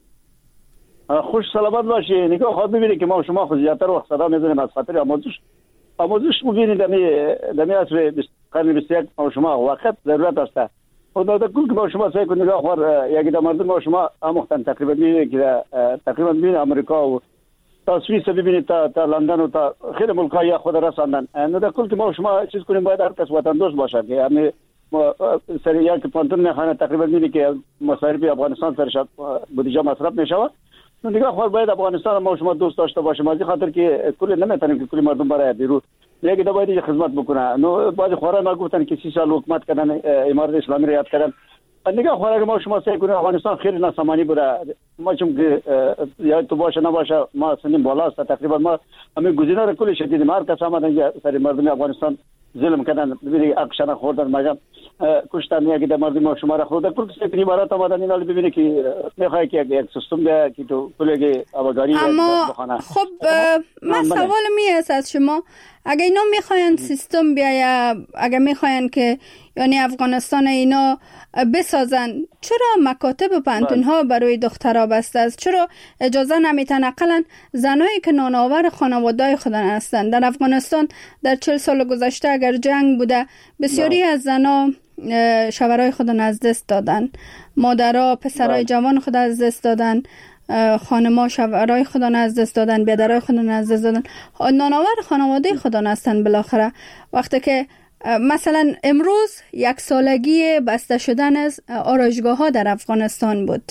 خوش سلامت باشی. نگاه خواهد ببینید که ما شما خود زیادتر وقت صدا میزنیم از خاطر آموزش. آموزش ببینید دمی دمی اصر قرن بیست و یک ما شما وقت ضرورت است. خود در کل که ما شما سعی کنید نگاه خوار یکی در مردم ما شما آموختن تقریبا ببینید که تقریبا ببینید امریکا و تا سوئیس ببینید تا تا لندن و تا خیلی ملک‌های خود رساندن. نه در کل که ما شما چیز کنیم باید هر کس وطن دوست باشه که یعنی ما سر یک پانتون نخانه تقریبا ببینید که مصارف افغانستان سرش بودجه مصرف میشه. نگاه خواه باید افغانستان ما شما دوست داشته باشیم از خاطر که کل نمیتونیم که کل مردم برای بیرو یکی دا باید خدمت بکنه. نو باید خوره ما گفتن که سی سال حکومت کردن امارت اسلامی رو یاد کردن. نگاه خواه ما شما سعی کنیم افغانستان خیلی ناسامانی بوده. ما چون که یاد تو باشه نباشه ما سنیم بالا است تقریبا ما همین گزینه رو کلش دیدیم. هر کس آمدن سر مردم افغانستان ظلم کردن، ببینید اکشن خوردن، مگم کشتن یکی در مردم ما شما را خورده. کل کسی که امارات آمدن اینا ببینید که میخواد که یک سیستم ده که تو کلگی آبگاری اما خب من سوال می است از شما، اگه اینا میخواین سیستم بیاید، اگه میخواین که یعنی افغانستان اینا بسازن، چرا مکاتب پانتون ها برای دخترها بسته است؟ چرا اجازه نمیتن اقلا زنایی که نانآور خانواده‌های خودن هستند در افغانستان در چهل سال گذشته اگر جنگ بوده بسیاری از زنها شوهرای خودن از دست دادن، مادرها پسرای جوان خود از دست دادن، خانم‌ها شوهرای خودن از دست دادن، بیادرای خودن از دست دادن، نانآور خانواده خودن هستند. بالاخره وقتی که مثلا امروز یک سالگی بسته شدن از آرایشگاه ها در افغانستان بود،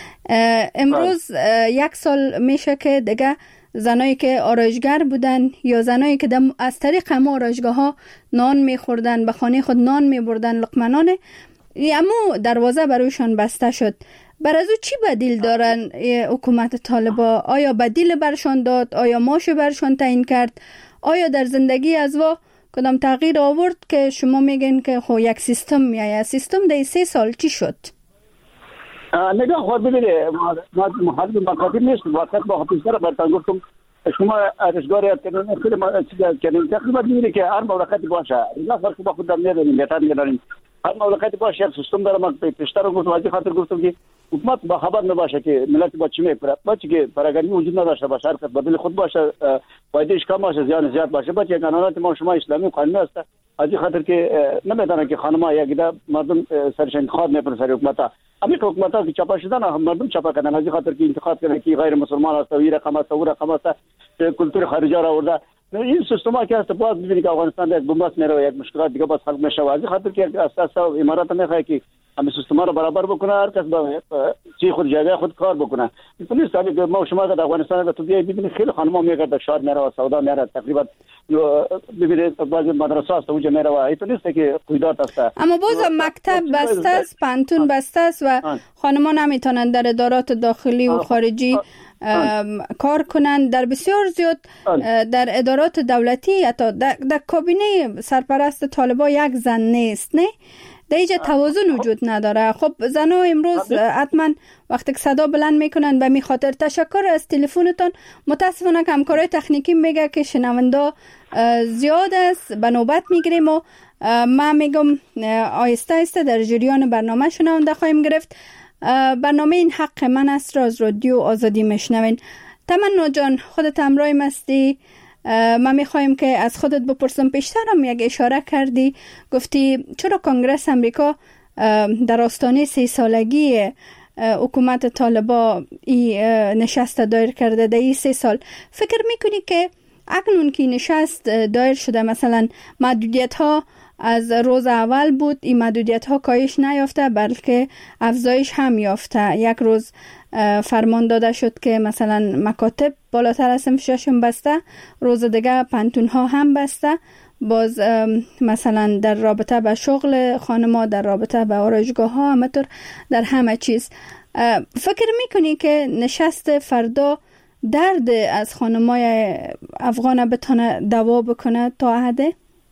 امروز یک سال میشه که دیگه زنایی که آرایشگر بودن یا زنایی که از طریق هم آرایشگاه ها نان میخوردن، به خانه خود نان میبردن، لقمه اما دروازه برایشان بسته شد. بر از او چی بدیل دارن حکومت طالبا؟ آیا بدیل برشان داد؟ آیا ماش برشان تعیین کرد؟ آیا در زندگی از وا کدام تغییر آورد که شما میگین که خو یک سیستم میایه؟ سیستم در سه سال چی شد؟ نگاه خود ببینید ما محل مکاتب نیست. وقت با خطیزتر برتن گفتم شما ارشگاه یاد کردن خیلی چیز کردن تقریبا میبینید که هر مولقتی باشه اینا فرق با خود هم نداریم بیتر نداریم. هر مولقتی باشه یک سیستم داره. ما پیشتر رو گفتم از خاطر گفتم که حکومت با خبر نباشه که ملت با چی میپره، بچه که پراگنی وجود نداشته باشه، هر کس بدل خود باشه، فایدهش کم باشه، زیان زیاد باشه. بچه قانونات ما شما اسلامی قانون است از خاطر که نمیدونن که خانم‌ها یک ده مردم سرش انتخاب میکنن سر حکومت ها. همین حکومت‌ها که چاپ شدن مردم چاپ کردن از خاطر که انتخاب کردن که غیر مسلمان است و این رقم است و رقم است، کلتور خارجی را آورده. این سیستما که است باز ببینید که افغانستان یک بنبست میره، یک مشکلات دیگه باز حل میشه. از خاطر که اساس امارات میخواد که همین سیستما رو برابر بکنه، هر کس با چی خود جایگاه خود کار بکنه. پلیس همین ما شما در افغانستان رو تو ببینید خیلی خانم‌ها میگردن شهر میره و سودا میره، تقریبا ببینید بعضی مدرسه است اونجا میره و این نیست که قیدات است. اما باز مکتب بسته است، پانتون بسته است و خانم‌ها نمیتونن در ادارات داخلی و خارجی کار کنند. در بسیار زیاد در ادارات دولتی حتی در, در کابینه سرپرست طالبان یک زن نیست. نه در اینجا توازن وجود نداره. خب زنا امروز حتما وقتی که صدا بلند میکنن به می خاطر تشکر از تلفنتون. متاسفانه که همکارای تکنیکی میگه که شنونده زیاد است، به نوبت میگیریم و ما میگم آیسته آیسته در جریان برنامه شنونده خواهیم گرفت. برنامه این حق من است را از رادیو آزادی میشنوین. تمنا جان خودت همراه مستی. ما میخوایم که از خودت بپرسم، پیشتر هم یک اشاره کردی، گفتی چرا کنگره امریکا در آستانه سی سالگی حکومت طالبا این نشست دایر کرده در این سه سال. فکر میکنی که اکنون که نشست دایر شده مثلا محدودیت ها از روز اول بود، این محدودیت ها کاهش نیافته بلکه افزایش هم یافته؟ یک روز فرمان داده شد که مثلا مکاتب بالاتر از صنفششون بسته، روز دیگه پنتون ها هم بسته، باز مثلا در رابطه به شغل خانما، در رابطه به آرایشگاه ها، همطور در همه چیز. فکر میکنی که نشست فردا درد از خانمای افغان بتونه دوا بکنه تا حده؟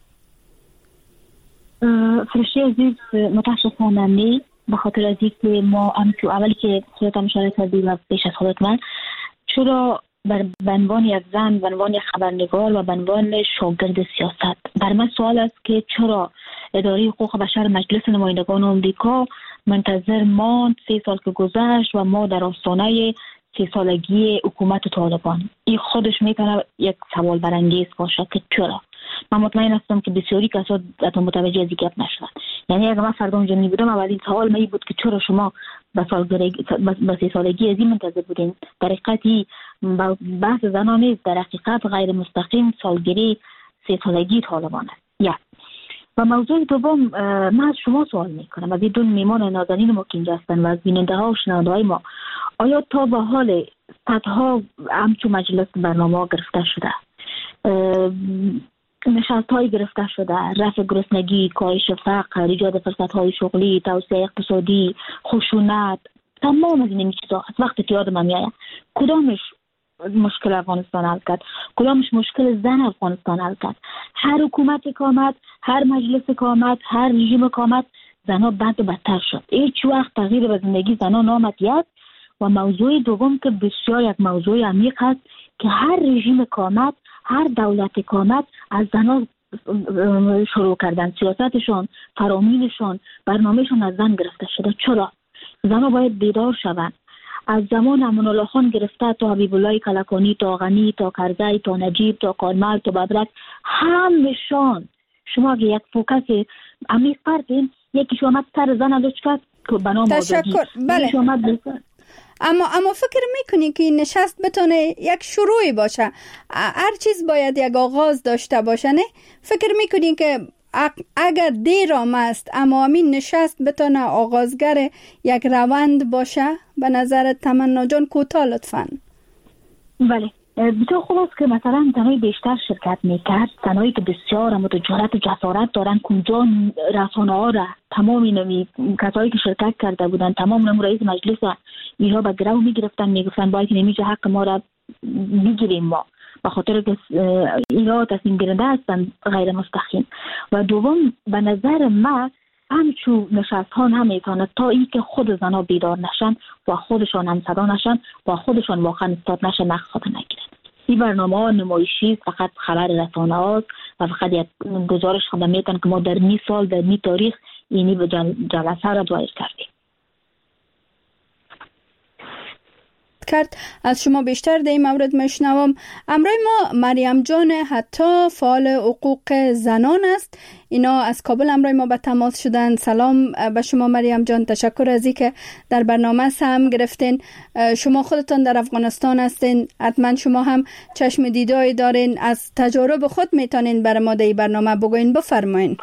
فرشته عزیز متاسفانه نه، به خاطر از اینکه ما همچون اولی که خودت هم اشاره کردی و پیش از خودت من، چرا به عنوان یک زن، به عنوان یک خبرنگار و به عنوان شاگرد سیاست، بر من سوال است که چرا اداره حقوق بشر مجلس نمایندگان آمریکا منتظر ماند سه سال که گذشت و ما در آستانه سی سالگی حکومت طالبان؟ این خودش میتونه یک سوال برانگیز باشه که چرا. من مطمئن هستم که بسیاری کسا حتی متوجه از این گپ نشدن. یعنی اگر من فردا اونجا می بودم اولین سوال می بود که چرا شما به به سی سالگی از این منتظر بودین؟ در حقیقت بحث زنان نیست، در حقیقت غیر مستقیم سالگیری سی سالگی طالبان است. یا و موضوع دوم، من از شما سوال میکنم، از این دو میمان نازنین ما که اینجا هستن و از بیننده ها و شنونده های ما، آیا تا به حال صدها همچون مجلس برنامه گرفته شده، نشست های گرفته شده، رفع گرسنگی، کاهش فقر، ایجاد فرصت های شغلی، توسعه اقتصادی، خشونت، تمام از این چیزا هست. وقتی که یادم میاد کدامش مشکل افغانستان حل کرد، کدامش مشکل زن افغانستان حل کرد؟ هر حکومت که آمد، هر مجلس که آمد، هر رژیم که آمد، زنها بد و بدتر شد. هیچ وقت تغییر به زندگی زنان آمد. یک و موضوع دوم که بسیار یک موضوع عمیق است که هر رژیم که آمد، هر دولت که آمد، از زنان شروع کردن سیاستشون، فرامینشون، برنامهشون از زن گرفته شده. چرا؟ زنها باید بیدار شوند. از زمان امان الله خان گرفته تا حبیب الله کلکانی، تا غنی، تا کرزی، تا نجیب، تا کارمل، تا بدرک، همشان شما اگه یک فوکس عمیق کردین، یکیش آمد سر زن لچ کرد که بنام آزادی. تشکر. بله. اما اما فکر میکنی که این نشست بتونه یک شروعی باشه؟ هر چیز باید یک آغاز داشته باشه، نه؟ فکر میکنی که اگر دیر آمد اما همین نشست بتونه آغازگر یک روند باشه؟ به نظر تمنا جان کوتاه لطفاً. بله، بسیار خوب است که مثلا زنای بیشتر شرکت میکرد، زنایی که بسیار متجرات و جسارت دارن، کجا رسانه ها را تمام اینمی کسایی که شرکت کرده بودن، تمام نمو رئیس مجلس ها اینها به گرو میگرفتن، میگفتن باید نمیشه حق ما را بگیریم ما، به خاطر که اینها تصمیم گیرنده هستن غیر مستقیم. و دوم به نظر من همچون نشست ها نمیتونه تا این که خود زنها بیدار نشن و خودشان هم صدا نشن و خودشان واقعا استاد نشن، نقش خود نگیرن. این برنامه ها نمایشی فقط خبر رسانه هاست و فقط یک گزارش خدا میتن که ما در نی سال در نی تاریخ اینی به جلسه را دایر کردیم. کرد از شما بیشتر در این مورد میشنوم. امروز ما مریم جان حتی فعال حقوق زنان است، اینا از کابل امروز ما به تماس شدن. سلام به شما مریم جان، تشکر از اینکه در برنامه سهم گرفتین. شما خودتان در افغانستان هستین، حتما شما هم چشم دیدایی دارین، از تجارب خود میتونین برای ما در این برنامه بگوین. بفرمایین.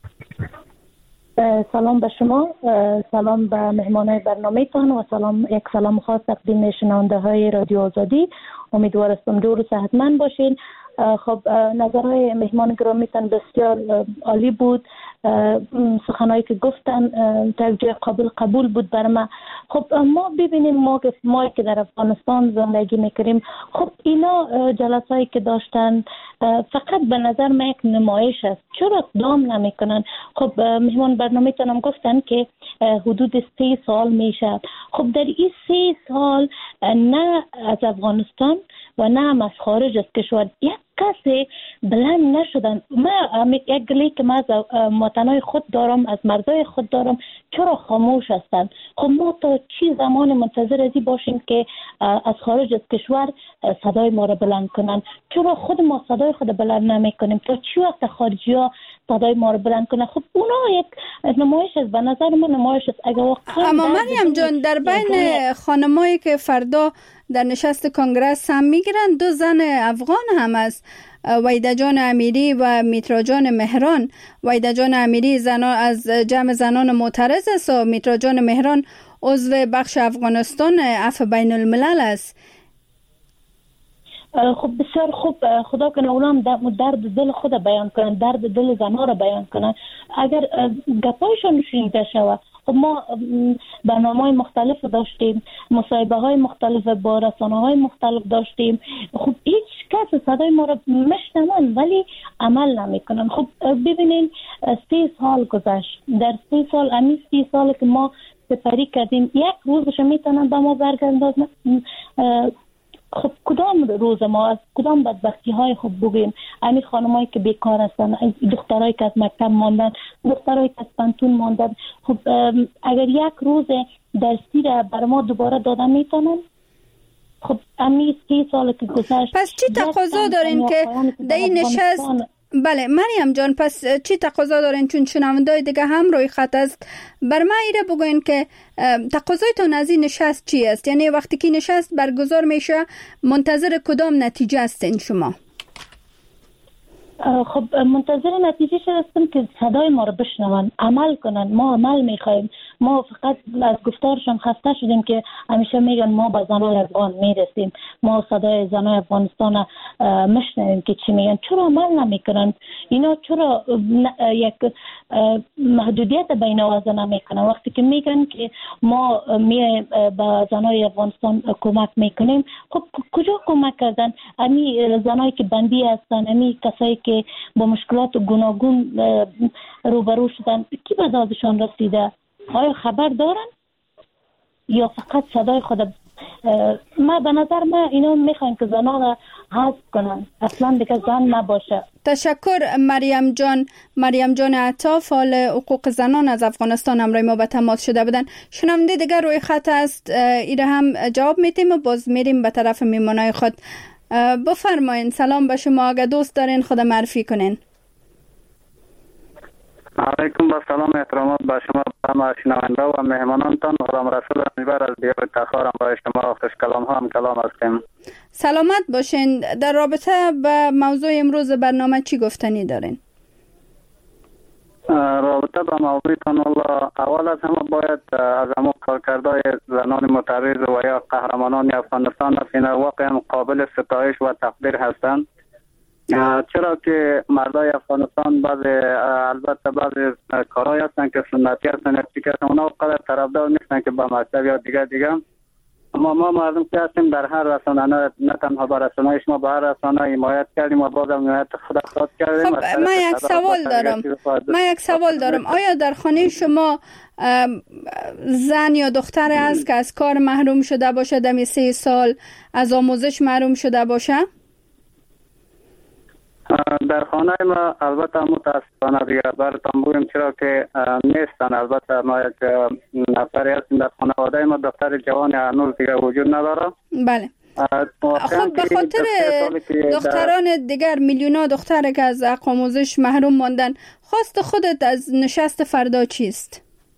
سلام به شما، سلام به مهمانای برنامه تان و سلام، یک سلام خاص تقدیم شنونده های رادیو آزادی. امیدوارم دور و صحتمند باشین. خب نظرهای مهمان گرامیتان بسیار عالی بود. سخنایی که گفتن توجیه قابل قبول بود بر ما. خب ما ببینیم ما که ما که در افغانستان زندگی میکنیم، خب اینا جلسایی که داشتن فقط به نظر من یک نمایش است. چرا دام نمیکنن؟ خب مهمان برنامه تانم گفتن که حدود سه سال میشه. خب در این سه سال نه از افغانستان و نه هم از خارج از کشور یک کسی بلند نشدن. من یک گلی که من از مواطنای خود دارم، از مردای خود دارم، چرا خاموش هستند؟ خب ما تا چی زمان منتظر ازی باشیم که از خارج از کشور صدای ما را بلند کنن؟ چرا خود ما صدای خود بلند نمی کنیم؟ تا چی وقت خارجی ها صدای ما را بلند کنن؟ خب اونا یک نمایش است، به نظر من نمایش است. اگر واقعا اما مریم جان، در بین خانمایی که فردا در نشست کنگره هم میگیرن دو زن افغان هم است، وحیده جان امیری و میترا جان مهران. وحیده جان امیری زنان از جمع زنان معترض است و میترا جان مهران عضو بخش افغانستان عفو بین الملل است. خب بسیار خوب، خدا کنه اولام درد دل خود بیان کنن، درد دل زنها را بیان کنن. اگر گپایشان شنیده شود. خب ما برنامه‌های مختلف داشتیم، مصاحبه های مختلف با رسانه های مختلف داشتیم. خب هیچ کس صدای ما را میشنون ولی عمل نمیکنن. خب ببینین سی سال گذشت، در سی سال امی سی سال که ما سپری کردیم یک روزش میتونن به ما برگردن؟ خب کدام روز ما از کدام بدبختی های خود بگوییم؟ همین خانمایی که بیکار هستن، دخترایی که از مکتب ماندن، دخترایی که از پانتون ماندن، خب اگر یک روز درسی را بر ما دوباره دادن میتونن؟ خب همین سی سال که گذشت. پس چی تقاضا دارین که در این نشست؟ بله مریم جان، پس چی تقاضا دارین؟ چون شنوندای دیگه هم روی خط است، بر ما ایره بگوین که تقاضایتون از این نشست چی است؟ یعنی وقتی که نشست برگزار میشه منتظر کدام نتیجه هستین شما؟ خب منتظر نتیجه هستیم که صدای ما رو بشنون، عمل کنن. ما عمل میخوایم. ما فقط از گفتارشان خسته شدیم که همیشه میگن ما به زنان افغان میرسیم، ما صدای زنان افغانستان مشنویم که چی میگن. چرا عمل نمیکنن؟ اینا چرا یک محدودیت بین وزن نمیکنن؟ وقتی که میگن که ما می به زنای افغانستان کمک میکنیم، خب کجا کمک کردن؟ امی زنایی که بندی هستن، امی کسایی که با مشکلات گوناگون روبرو شدن، کی به دادشان رسیده؟ آیا خبر دارن یا فقط صدای خود؟ ما به نظر ما اینا میخواین که زنان را حذف کنن، اصلا دیگه زن نباشه. تشکر مریم جان. مریم جان عطا، فعال حقوق زنان از افغانستان همراه ما به تماس شده بودن. شنونده دیگر روی خط است، ایره هم جواب میدیم و باز میریم به طرف میمونای خود. بفرمایین. سلام به شما، اگه دوست دارین خود معرفی کنین. علیکم با سلام احترامات به شما همه شنونده و مهمانانتان. غلام رسول امیبر از دیار تخارم با شما خوش کلام ها هم کلام هستیم. سلامت باشین. در رابطه به موضوع امروز برنامه چی گفتنی دارین؟ رابطه به موضوعتان الله، اول از همه باید از همه کارکردهای زنان معترض و یا قهرمانان افغانستان است، اینا واقعا قابل ستایش و تقدیر هستند. چرا که مردای افغانستان بعضی البته بعضی کارهای هستن که سنتی هستن، یک هستن، اونا قدر طرفدار نیستن که با مکتب یا دیگه دیگه. اما ما مردم که هستیم در هر رسانه، نه, نه تنها با رسانه شما، با هر رسانه حمایت کردیم و باز هم حمایت خود خواهد کردیم. خب من یک سوال دارم من یک سوال دارم آیا در خانه شما زن یا دختر است که از کار محروم شده باشه، دمی سه سال از آموزش محروم شده باشه؟ در خانه ما البته متاسفانه دیگه براتون بگویم چرا که نیستن. البته ما یک نفری هستیم در خانواده ما، دختر جوان هنوز دیگه وجود نداره. بله. خب به خاطر دختران دیگر، میلیونا دختر که از حق آموزش محروم ماندن، خواست خودت از نشست فردا چیست؟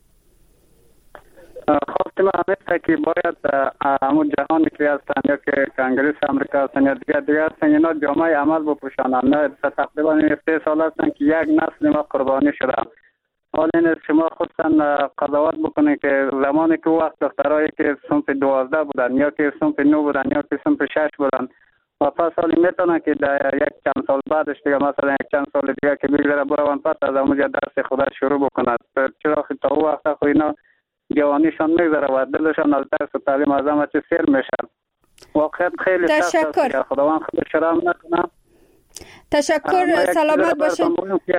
خواست ما همیشه که باید همون جهانی که هستن یا که کنگریس امریکا هستن یا دیگر دیگر هستن، اینا جامعه عمل بپوشانن. نه تقریبا سه سال هستن که یک نسل ما قربانی شده. حال این شما خودتان قضاوت بکنید که زمانی که وقت دخترایی که صنف دوازده بودن یا که صنف نو بودن یا که صنف شش بودن، و پس حالی میتونه که در یک چند سال بعدش دیگه مثلا یک چند سال دیگه که بگذره بروند پس از اونجا درس خودش شروع بکنند، چرا که تا او وقت خو اینا جوانیشان میگذره و دلشان از درس و تعلیم از همه چیز سیر میشن. واقعیت خیلی سخت است که خداوند خودش رحم نکنه. تشکر، سلامت باشید.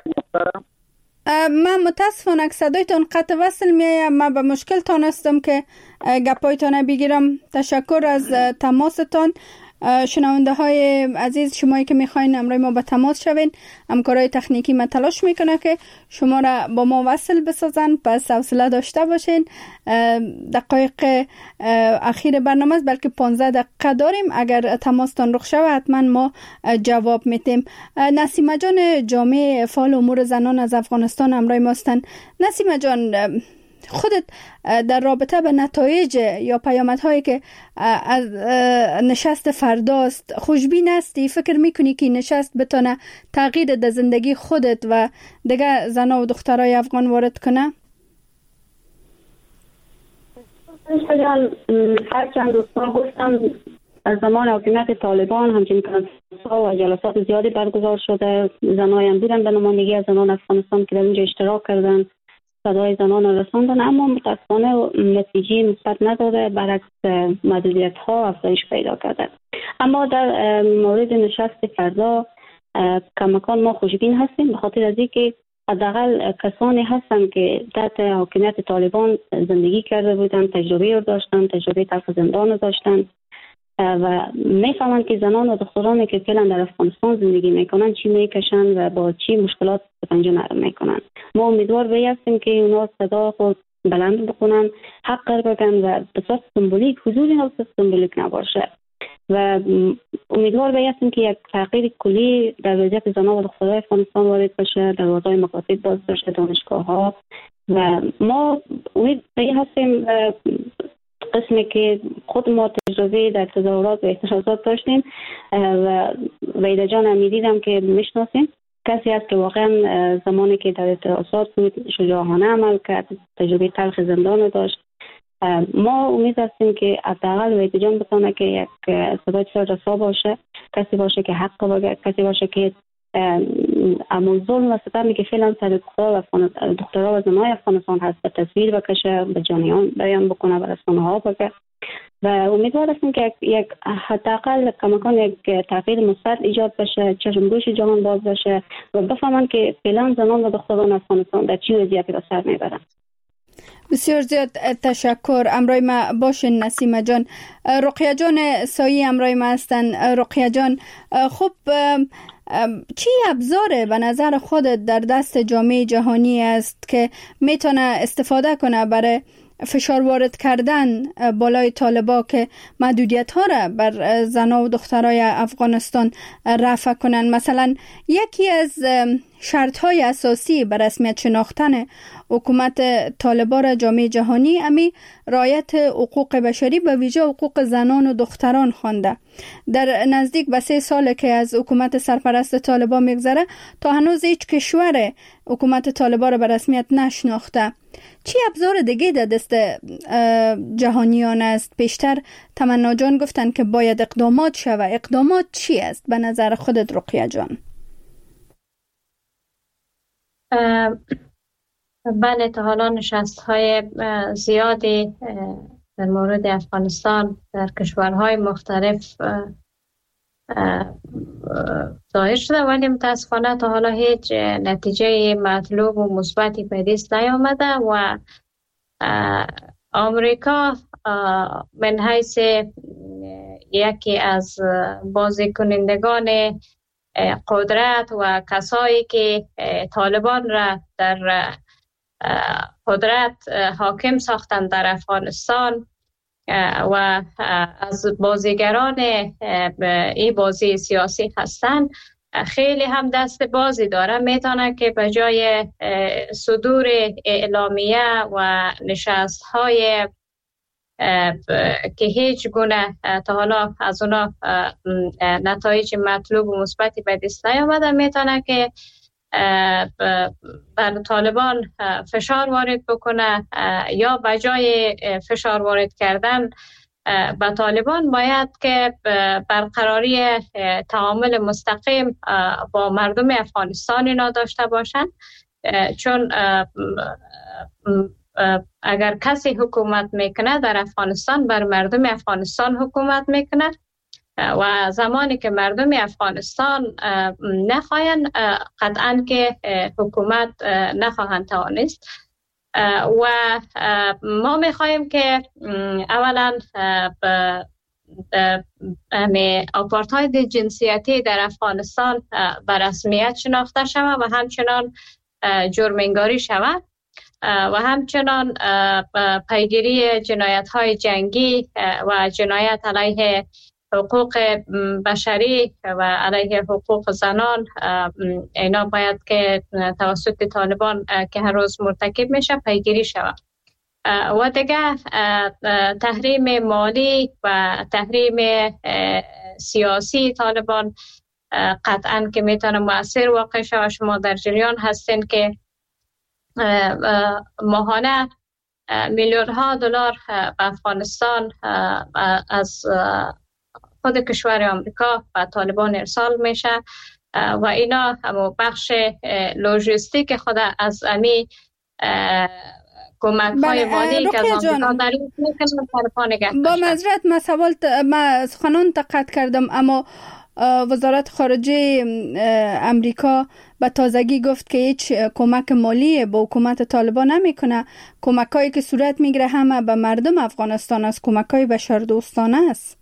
من متاسفانه که صدایتان قطع وصل میایم، من به مشکل تانستم که گپایتان بگیرم. تشکر از تماستان. شنونده های عزیز، شمایی که میخواین امروز ما به تماس شوین، همکارای تکنیکی ما تلاش میکنه که شما را با ما وصل بسازن، پس حوصله داشته باشین. دقایق اخیر برنامه است، بلکه پانزده دقیقه داریم. اگر تماستان رخ شود حتما ما جواب میتیم. نسیمه جان جامعه فعال امور زنان از افغانستان امروز ما هستند. نسیمه جان، خودت در رابطه به نتایج یا پیامدهایی که از نشست فرداست خوشبین هستی؟ فکر میکنی که نشست بتونه تغییر در زندگی خودت و دیگه زنها و دخترای افغان وارد کنه؟ هرچند دوستان گفتم از زمان حکومت طالبان همچنین کنفرانس‌ها و جلسات زیادی برگزار شده، زنای هم بودن به نمایندگی از زنان افغانستان که در اونجا اشتراک کردن، صدای زنان را رساندن، اما متاسفانه نتیجه مثبت نداره، برعکس محدودیت ها افزایش پیدا کرده. اما در مورد نشست فردا کماکان ما خوشبین هستیم، به خاطر از اینکه حداقل کسانی هستند که تحت حکومت طالبان زندگی کرده بودند، تجربه رو داشتند، تجربه تلخ زندان رو داشتند و میفهمند که زنان و دخترانی که فعلا در افغانستان زندگی میکنن چی میکشن و با چی مشکلات پنجه نرم میکنن. ما امیدوار به هستیم که اونا صدا خود بلند بکنن، حق بگن و به صورت سمبولیک، حضور اینا به سمبولیک نباشه و امیدوار به هستیم که یک تغییر کلی در وضعیت زنان و دختران افغانستان وارد بشه، دروازه‌های مکاتب باز بشه، دانشگاه ها، و ما امید به هستیم قسمی که خود ما تجربه در تظاهرات و اعتراضات داشتیم و ویدا جان هم میدیدم که میشناسیم، کسی هست که واقعا زمانی که در اعتراضات بود شجاعانه عمل کرد، تجربه تلخ زندان داشت. ما امید هستیم که حداقل ویدا جان بتونه که یک صدای رسا باشه، کسی باشه که حق بگه، کسی باشه که اما ظلم و ستمی که فعلا سر دخترها و زنای افغانستان هست به تصویر بکشه، به جانیان بیان بکنه، به رسانه ها بگه و امیدوار هستیم که یک حداقل کماکان یک تغییر مثبت ایجاد بشه، چشم گوش جهان باز بشه و بفهمن که فعلا زنان و دختران افغانستان در چی وضعیتی را سر میبرن. بسیار زیاد تشکر. امروی ما باشین نسیمه جان. رقیه جان سایی امروی ما هستن. رقیه جان، خب چی ابزار به نظر خودت در دست جامعه جهانی است که میتونه استفاده کنه برای فشار وارد کردن بالای طالبا که محدودیت ها را بر زنها و دخترای افغانستان رفع کنن؟ مثلا یکی از شرط های اساسی بر رسمیت شناختن حکومت طالبا را جامعه جهانی امی رعایت حقوق بشری به ویژه حقوق زنان و دختران خوانده. در نزدیک به سه ساله که از حکومت سرپرست طالبا میگذره، تا هنوز هیچ کشور حکومت طالبا را به رسمیت نشناخته. چی ابزار دیگه در دست جهانیان است؟ پیشتر تمنا جان گفتن که باید اقدامات شوه. اقدامات چی است به نظر خودت رقیه جان؟ بله، تا حالا نشست های زیادی در مورد افغانستان در کشورهای مختلف ظاهر شده، ولی متاسفانه تا حالا هیچ نتیجه مطلوب و مثبتی به دست نیامده و آمریکا من حیث یکی از بازیکنندگان قدرت و کسایی که طالبان را در قدرت حاکم ساختند در افغانستان و از بازیگران این بازی سیاسی هستند، خیلی هم دست بازی داره. میتونه که به جای صدور اعلامیه و نشست های که هیچ گونه تا حالا از اونا نتایج مطلوب و مثبتی به دست نیامده، میتونه که بر طالبان فشار وارد بکنه یا به جای فشار وارد کردن با طالبان باید که برقراری تعامل مستقیم با مردم افغانستان اینا داشته باشند، چون اگر کسی حکومت میکنه در افغانستان بر مردم افغانستان حکومت میکنه و زمانی که مردم افغانستان نخواهند قطعا که حکومت نخواهند توانست. و ما میخواهیم که اولا آپارتاید جنسیتی در افغانستان به رسمیت شناخته شود و همچنان جرم‌انگاری شود و همچنان پیگیری جنایت های جنگی و جنایت علیه حقوق بشری و علیه حقوق زنان اینا باید که توسط طالبان که هر روز مرتکب میشه پیگیری شود. و دیگه تحریم مالی و تحریم سیاسی طالبان قطعا که میتونه مؤثر واقع شود. شما در جریان هستین که ماهانه میلیون ها دلار به افغانستان از خود کشور آمریکا و طالبان ارسال میشه و اینا همو بخش لوجستیک خود از امی کمک های مالی که از آمریکا داریم میکنن. با معذرت من سوال من سخنان قطع کردم، اما وزارت خارجه امریکا به تازگی گفت که هیچ کمک مالی به حکومت طالبان نمیکنه. کمکایی که صورت میگیره همه به مردم افغانستان است، کمکای بشردوستانه است.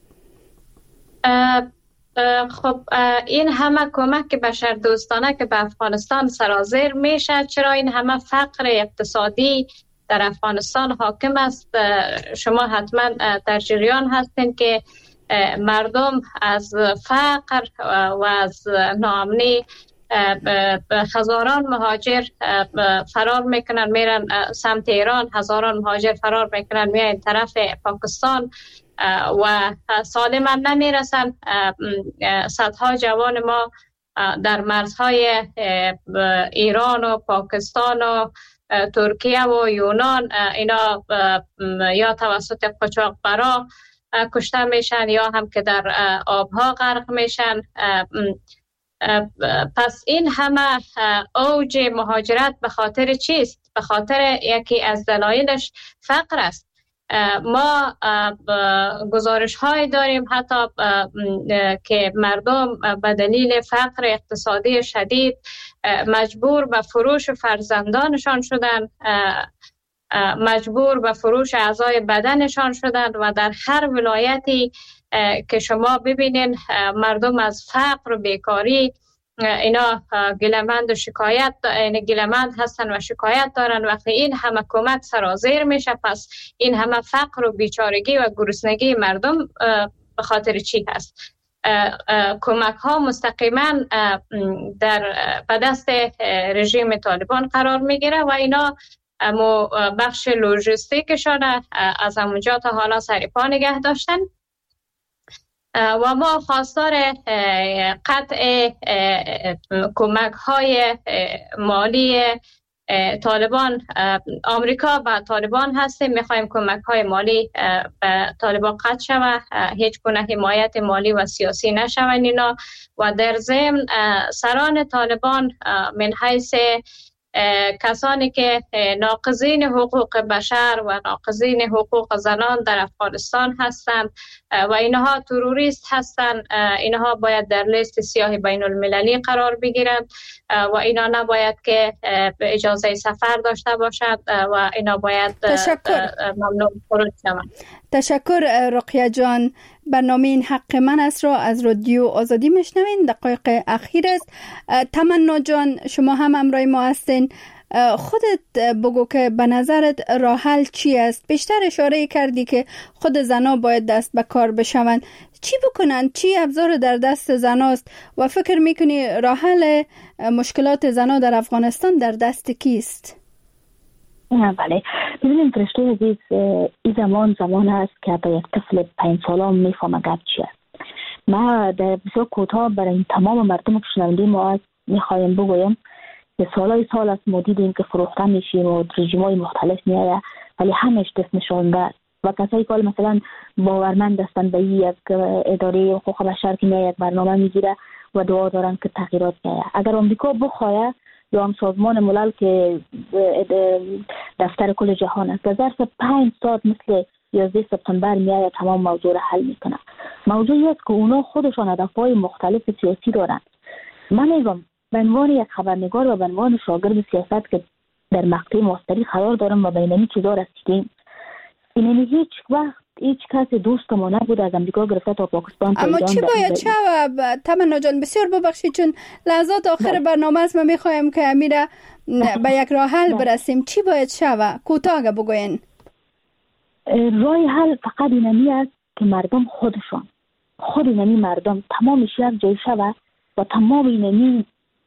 خب این همه کمک بشردوستانه که به افغانستان سرازیر میشه، چرا این همه فقر اقتصادی در افغانستان حاکم است؟ شما حتما در جریان هستین که مردم از فقر و از ناامنی هزاران مهاجر فرار میکنن میرن سمت ایران، هزاران مهاجر فرار میکنن میرن طرف پاکستان و سالما نمیرسن. صدها جوان ما در مرزهای ایران و پاکستان و ترکیه و یونان اینا یا توسط قاچاقبرا کشته میشن یا هم که در آبها غرق میشن. پس این همه اوج مهاجرت به خاطر چیست؟ به خاطر یکی از دلایلش فقر است. ما گزارش های داریم حتی که مردم به دلیل فقر اقتصادی شدید مجبور به فروش فرزندانشان شدن، مجبور به فروش اعضای بدنشان شدند و در هر ولایتی که شما ببینین مردم از فقر و بیکاری اینا گلمند و شکایت این گلمند هستن و شکایت دارن. وقتی این همه کمک سرازیر میشه، پس این همه فقر و بیچارگی و گرسنگی مردم به خاطر چی هست؟ کمک ها مستقیما در به دست رژیم طالبان قرار میگیره و اینا امو بخش لوجستیکشان از همونجا تا حالا سریپا نگه داشتن و ما خواستار قطع کمک های مالی طالبان آمریکا به طالبان هستیم. میخوایم کمک های مالی به طالبان قطع شود، هیچ گونه حمایت مالی و سیاسی نشود اینا. و در ضمن سران طالبان من حیث کسانی که ناقضین حقوق بشر و ناقضین حقوق زنان در افغانستان هستند و اینها تروریست هستند، اینها باید در لیست سیاه بین المللی قرار بگیرند و اینا نباید که اجازه سفر داشته باشند و اینا باید ممنوع خروج شوند. تشکر رقیه جان. برنامه این حق من است را از رادیو آزادی میشنوین. دقایق اخیر است. تمنا جان شما هم همراه ما هستین. خودت بگو که به نظرت راه حل چی است؟ بیشتر اشاره کردی که خود زنا باید دست به کار بشوند. چی بکنن؟ چی ابزار در دست زناست و فکر میکنی راه حل مشکلات زنا در افغانستان در دست کیست؟ بله، ببینید فرشته عزیز، این زمان زمان است که به یک طفل پنج ساله میفهمه گپ چی است. ما در بسیار کوتاه برای تمام مردم که شنونده ما میخوایم بگویم که سالای سال است ما دیدیم که فروخته میشیم و رژیم‌های مختلف میایه، ولی همش دست نشانده و کسایی که مثلا باورمند هستند به یک اداره حقوق بشر که یک برنامه میگیره و دعا دارن که تغییرات بیاید. اگر آمریکا بخواد یا هم سازمان ملل که دفتر کل جهان است، ظرف پنج ساعت مثل یازده سپتامبر میاد تمام موضوع را حل میکنه. موضوعی است که اونا خودشان هدفهای مختلف سیاسی دارند. من میگم به عنوان یک خبرنگار و به عنوان شاگرد سیاست که در مقطع ماستری قرار دارم و بین این چیزا رسیدیم، اینمی هیچ وقت هیچ کسی دوست ما نبود از امریکا گرفته تا پاکستان. اما چی باید شود تمنا جان؟ بسیار ببخشید چون لحظات آخر برنامه است، ما میخوایم که امیره به یک راه حل برسیم. چی باید شود؟ کوتاه بگوین. راه حل فقط اینمی است که مردم خودشان خود اینمی مردم تمامش یک جای شود و تمام اینمی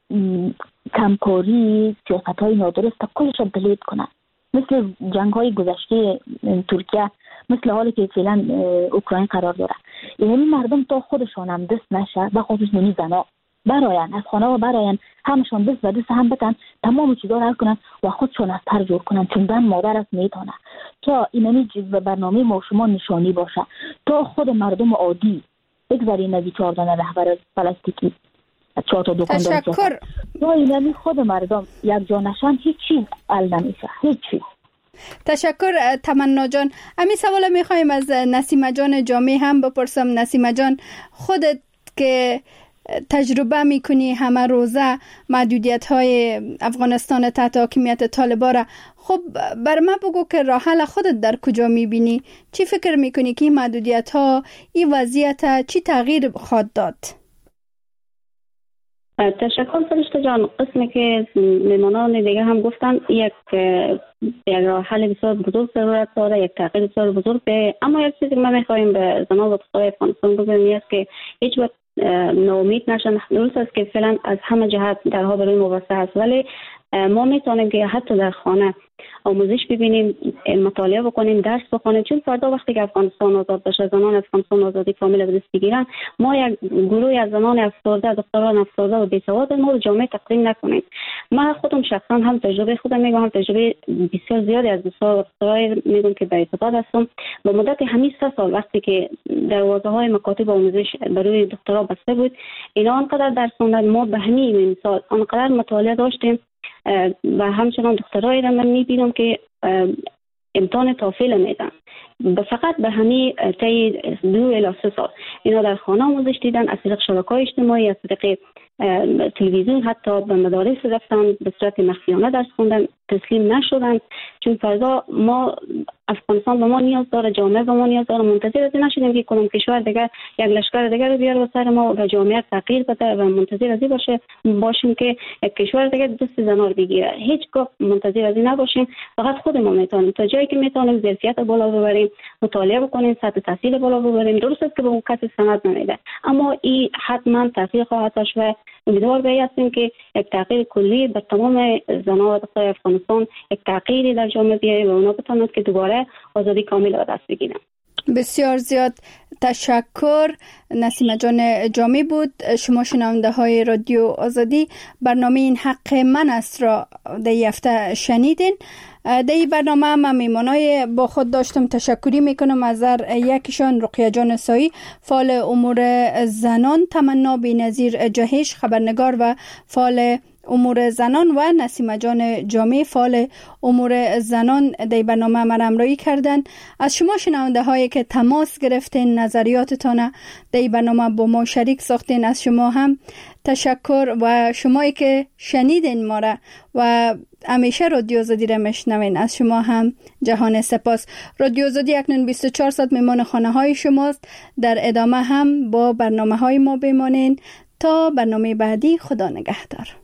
کمکاری سیاست های نادرست کلش رو دلیت کنن، مثل جنگ های گذشته ترکیه، مثل حالی که فعلا اوکراین قرار داره. یعنی مردم تا خودشان هم دست نشه، به خصوص نمی زنا براین از خانه و براین همشان دست و دست هم بتن، تمام چیزا رو حل کنن و خودشان از تر جور کنن، چون زن مادر است میتونه. تا اینمی به برنامه ما شما نشانی باشه، تا خود مردم عادی بگذارین از چهاردن رهبر پلاستیکی چهار تا دکاندار. تشکر. تا اینمی خود مردم یک جا نشن هیچ چیز حل نمیشه، هیچ چیز. تشکر تمنا جان. امی سوال میخوایم از نسیمه جان جامع هم بپرسم. نسیمه جان، خودت که تجربه میکنی همه روزه محدودیت های افغانستان تحت حاکمیت طالبان را، خب بر ما بگو که راه حل خودت در کجا میبینی؟ چی فکر میکنی که این محدودیت ها، این وضعیت چی تغییر خواهد داد؟ تشکر فرشته جان. قسمی که میمانان دیگه هم گفتن، یک یک راه حل بسیار بزرگ ضرورت داره، یک تغییر بسیار بزرگ به. اما یک چیزی که ما میخوایم به زنان و دخترای افغانستان بگوییم است که هیچ وقت ناامید نشن. درست است که فعلا از همه جهت درها برای مبارزه است، ولی ما میتونیم که حتی در خانه آموزش ببینیم، مطالعه بکنیم، درس بخونیم، چون فردا وقتی که افغانستان آزاد بشه، زنان افغانستان آزادی کامل به دست بگیرن، ما یک گروه از زنان افسرده، دختران افسرده و بیسواد ما رو جامعه تقدیم نکنیم. من خودم شخصا هم تجربه خودم میگم، هم تجربه بسیار زیادی از دخترای میگم که به ارتباط هستم. با مدت همین سه سال وقتی که دروازه های مکاتب آموزش برای دخترها بسته بود، اینا انقدر درس خوندن، ما به همین مثال انقدر مطالعه داشتیم و همچنان دخترایی را من میبینم که امتحان تافل میدن فقط به همین طی دو الی سه سال. اینا در خانه آموزش دیدن، از طریق شبکه‌های اجتماعی، از طریق تلویزیون، حتی به مدارس رفتن، به صورت مخفیانه درس خوندن، تسلیم نشدن. چون فردا ما افغانستان به ما نیاز داره، جامعه به ما نیاز داره. منتظر از نشدیم که کدام کشور دیگر یک لشکر دیگر رو بیاره و سر ما و جامعه تغییر بده و منتظر از این باشه باشیم که یک کشور دیگر دست زنا رو بگیره. هیچگاه منتظر از این نباشیم. فقط خودمون میتونیم تا جایی که میتونیم ظرفیت بالا ببریم، مطالعه بکنیم، سطح تحصیل بالا ببریم. درست است که به اون کسی سند نمیده، اما این حتما تغییر خواهد داشت و امیدوار به هستیم که یک تغییر کلی به تمام زنان و دختران افغانستان، یک تغییری در جامعه بیاره و اونا بتونند که دوباره آزادی کامل را دست بگیرن. بسیار زیاد تشکر. نسیمه جان جامی بود. شما شنونده های رادیو آزادی برنامه این حق من است را در این هفته شنیدین. در این برنامه من میمانای با خود داشتم. تشکری میکنم از یکیشان رقیه جان سایی، فعال امور زنان، تمنا بی‌نظیر جهش، خبرنگار و فعال امور زنان، و نسیمه جان جامع، فعال امور زنان در برنامه ما همراهی کردن. از شما شنونده هایی که تماس گرفتین، نظریاتتان در برنامه با ما شریک ساختین، از شما هم تشکر. و شمایی که شنیدین ما را و همیشه رادیو آزادی را میشنوین، از شما هم جهان سپاس. رادیو آزادی اکنون بیست و چهار ساعت میمان خانه های شماست. در ادامه هم با برنامه های ما بمانین تا برنامه بعدی. خدا نگهدار.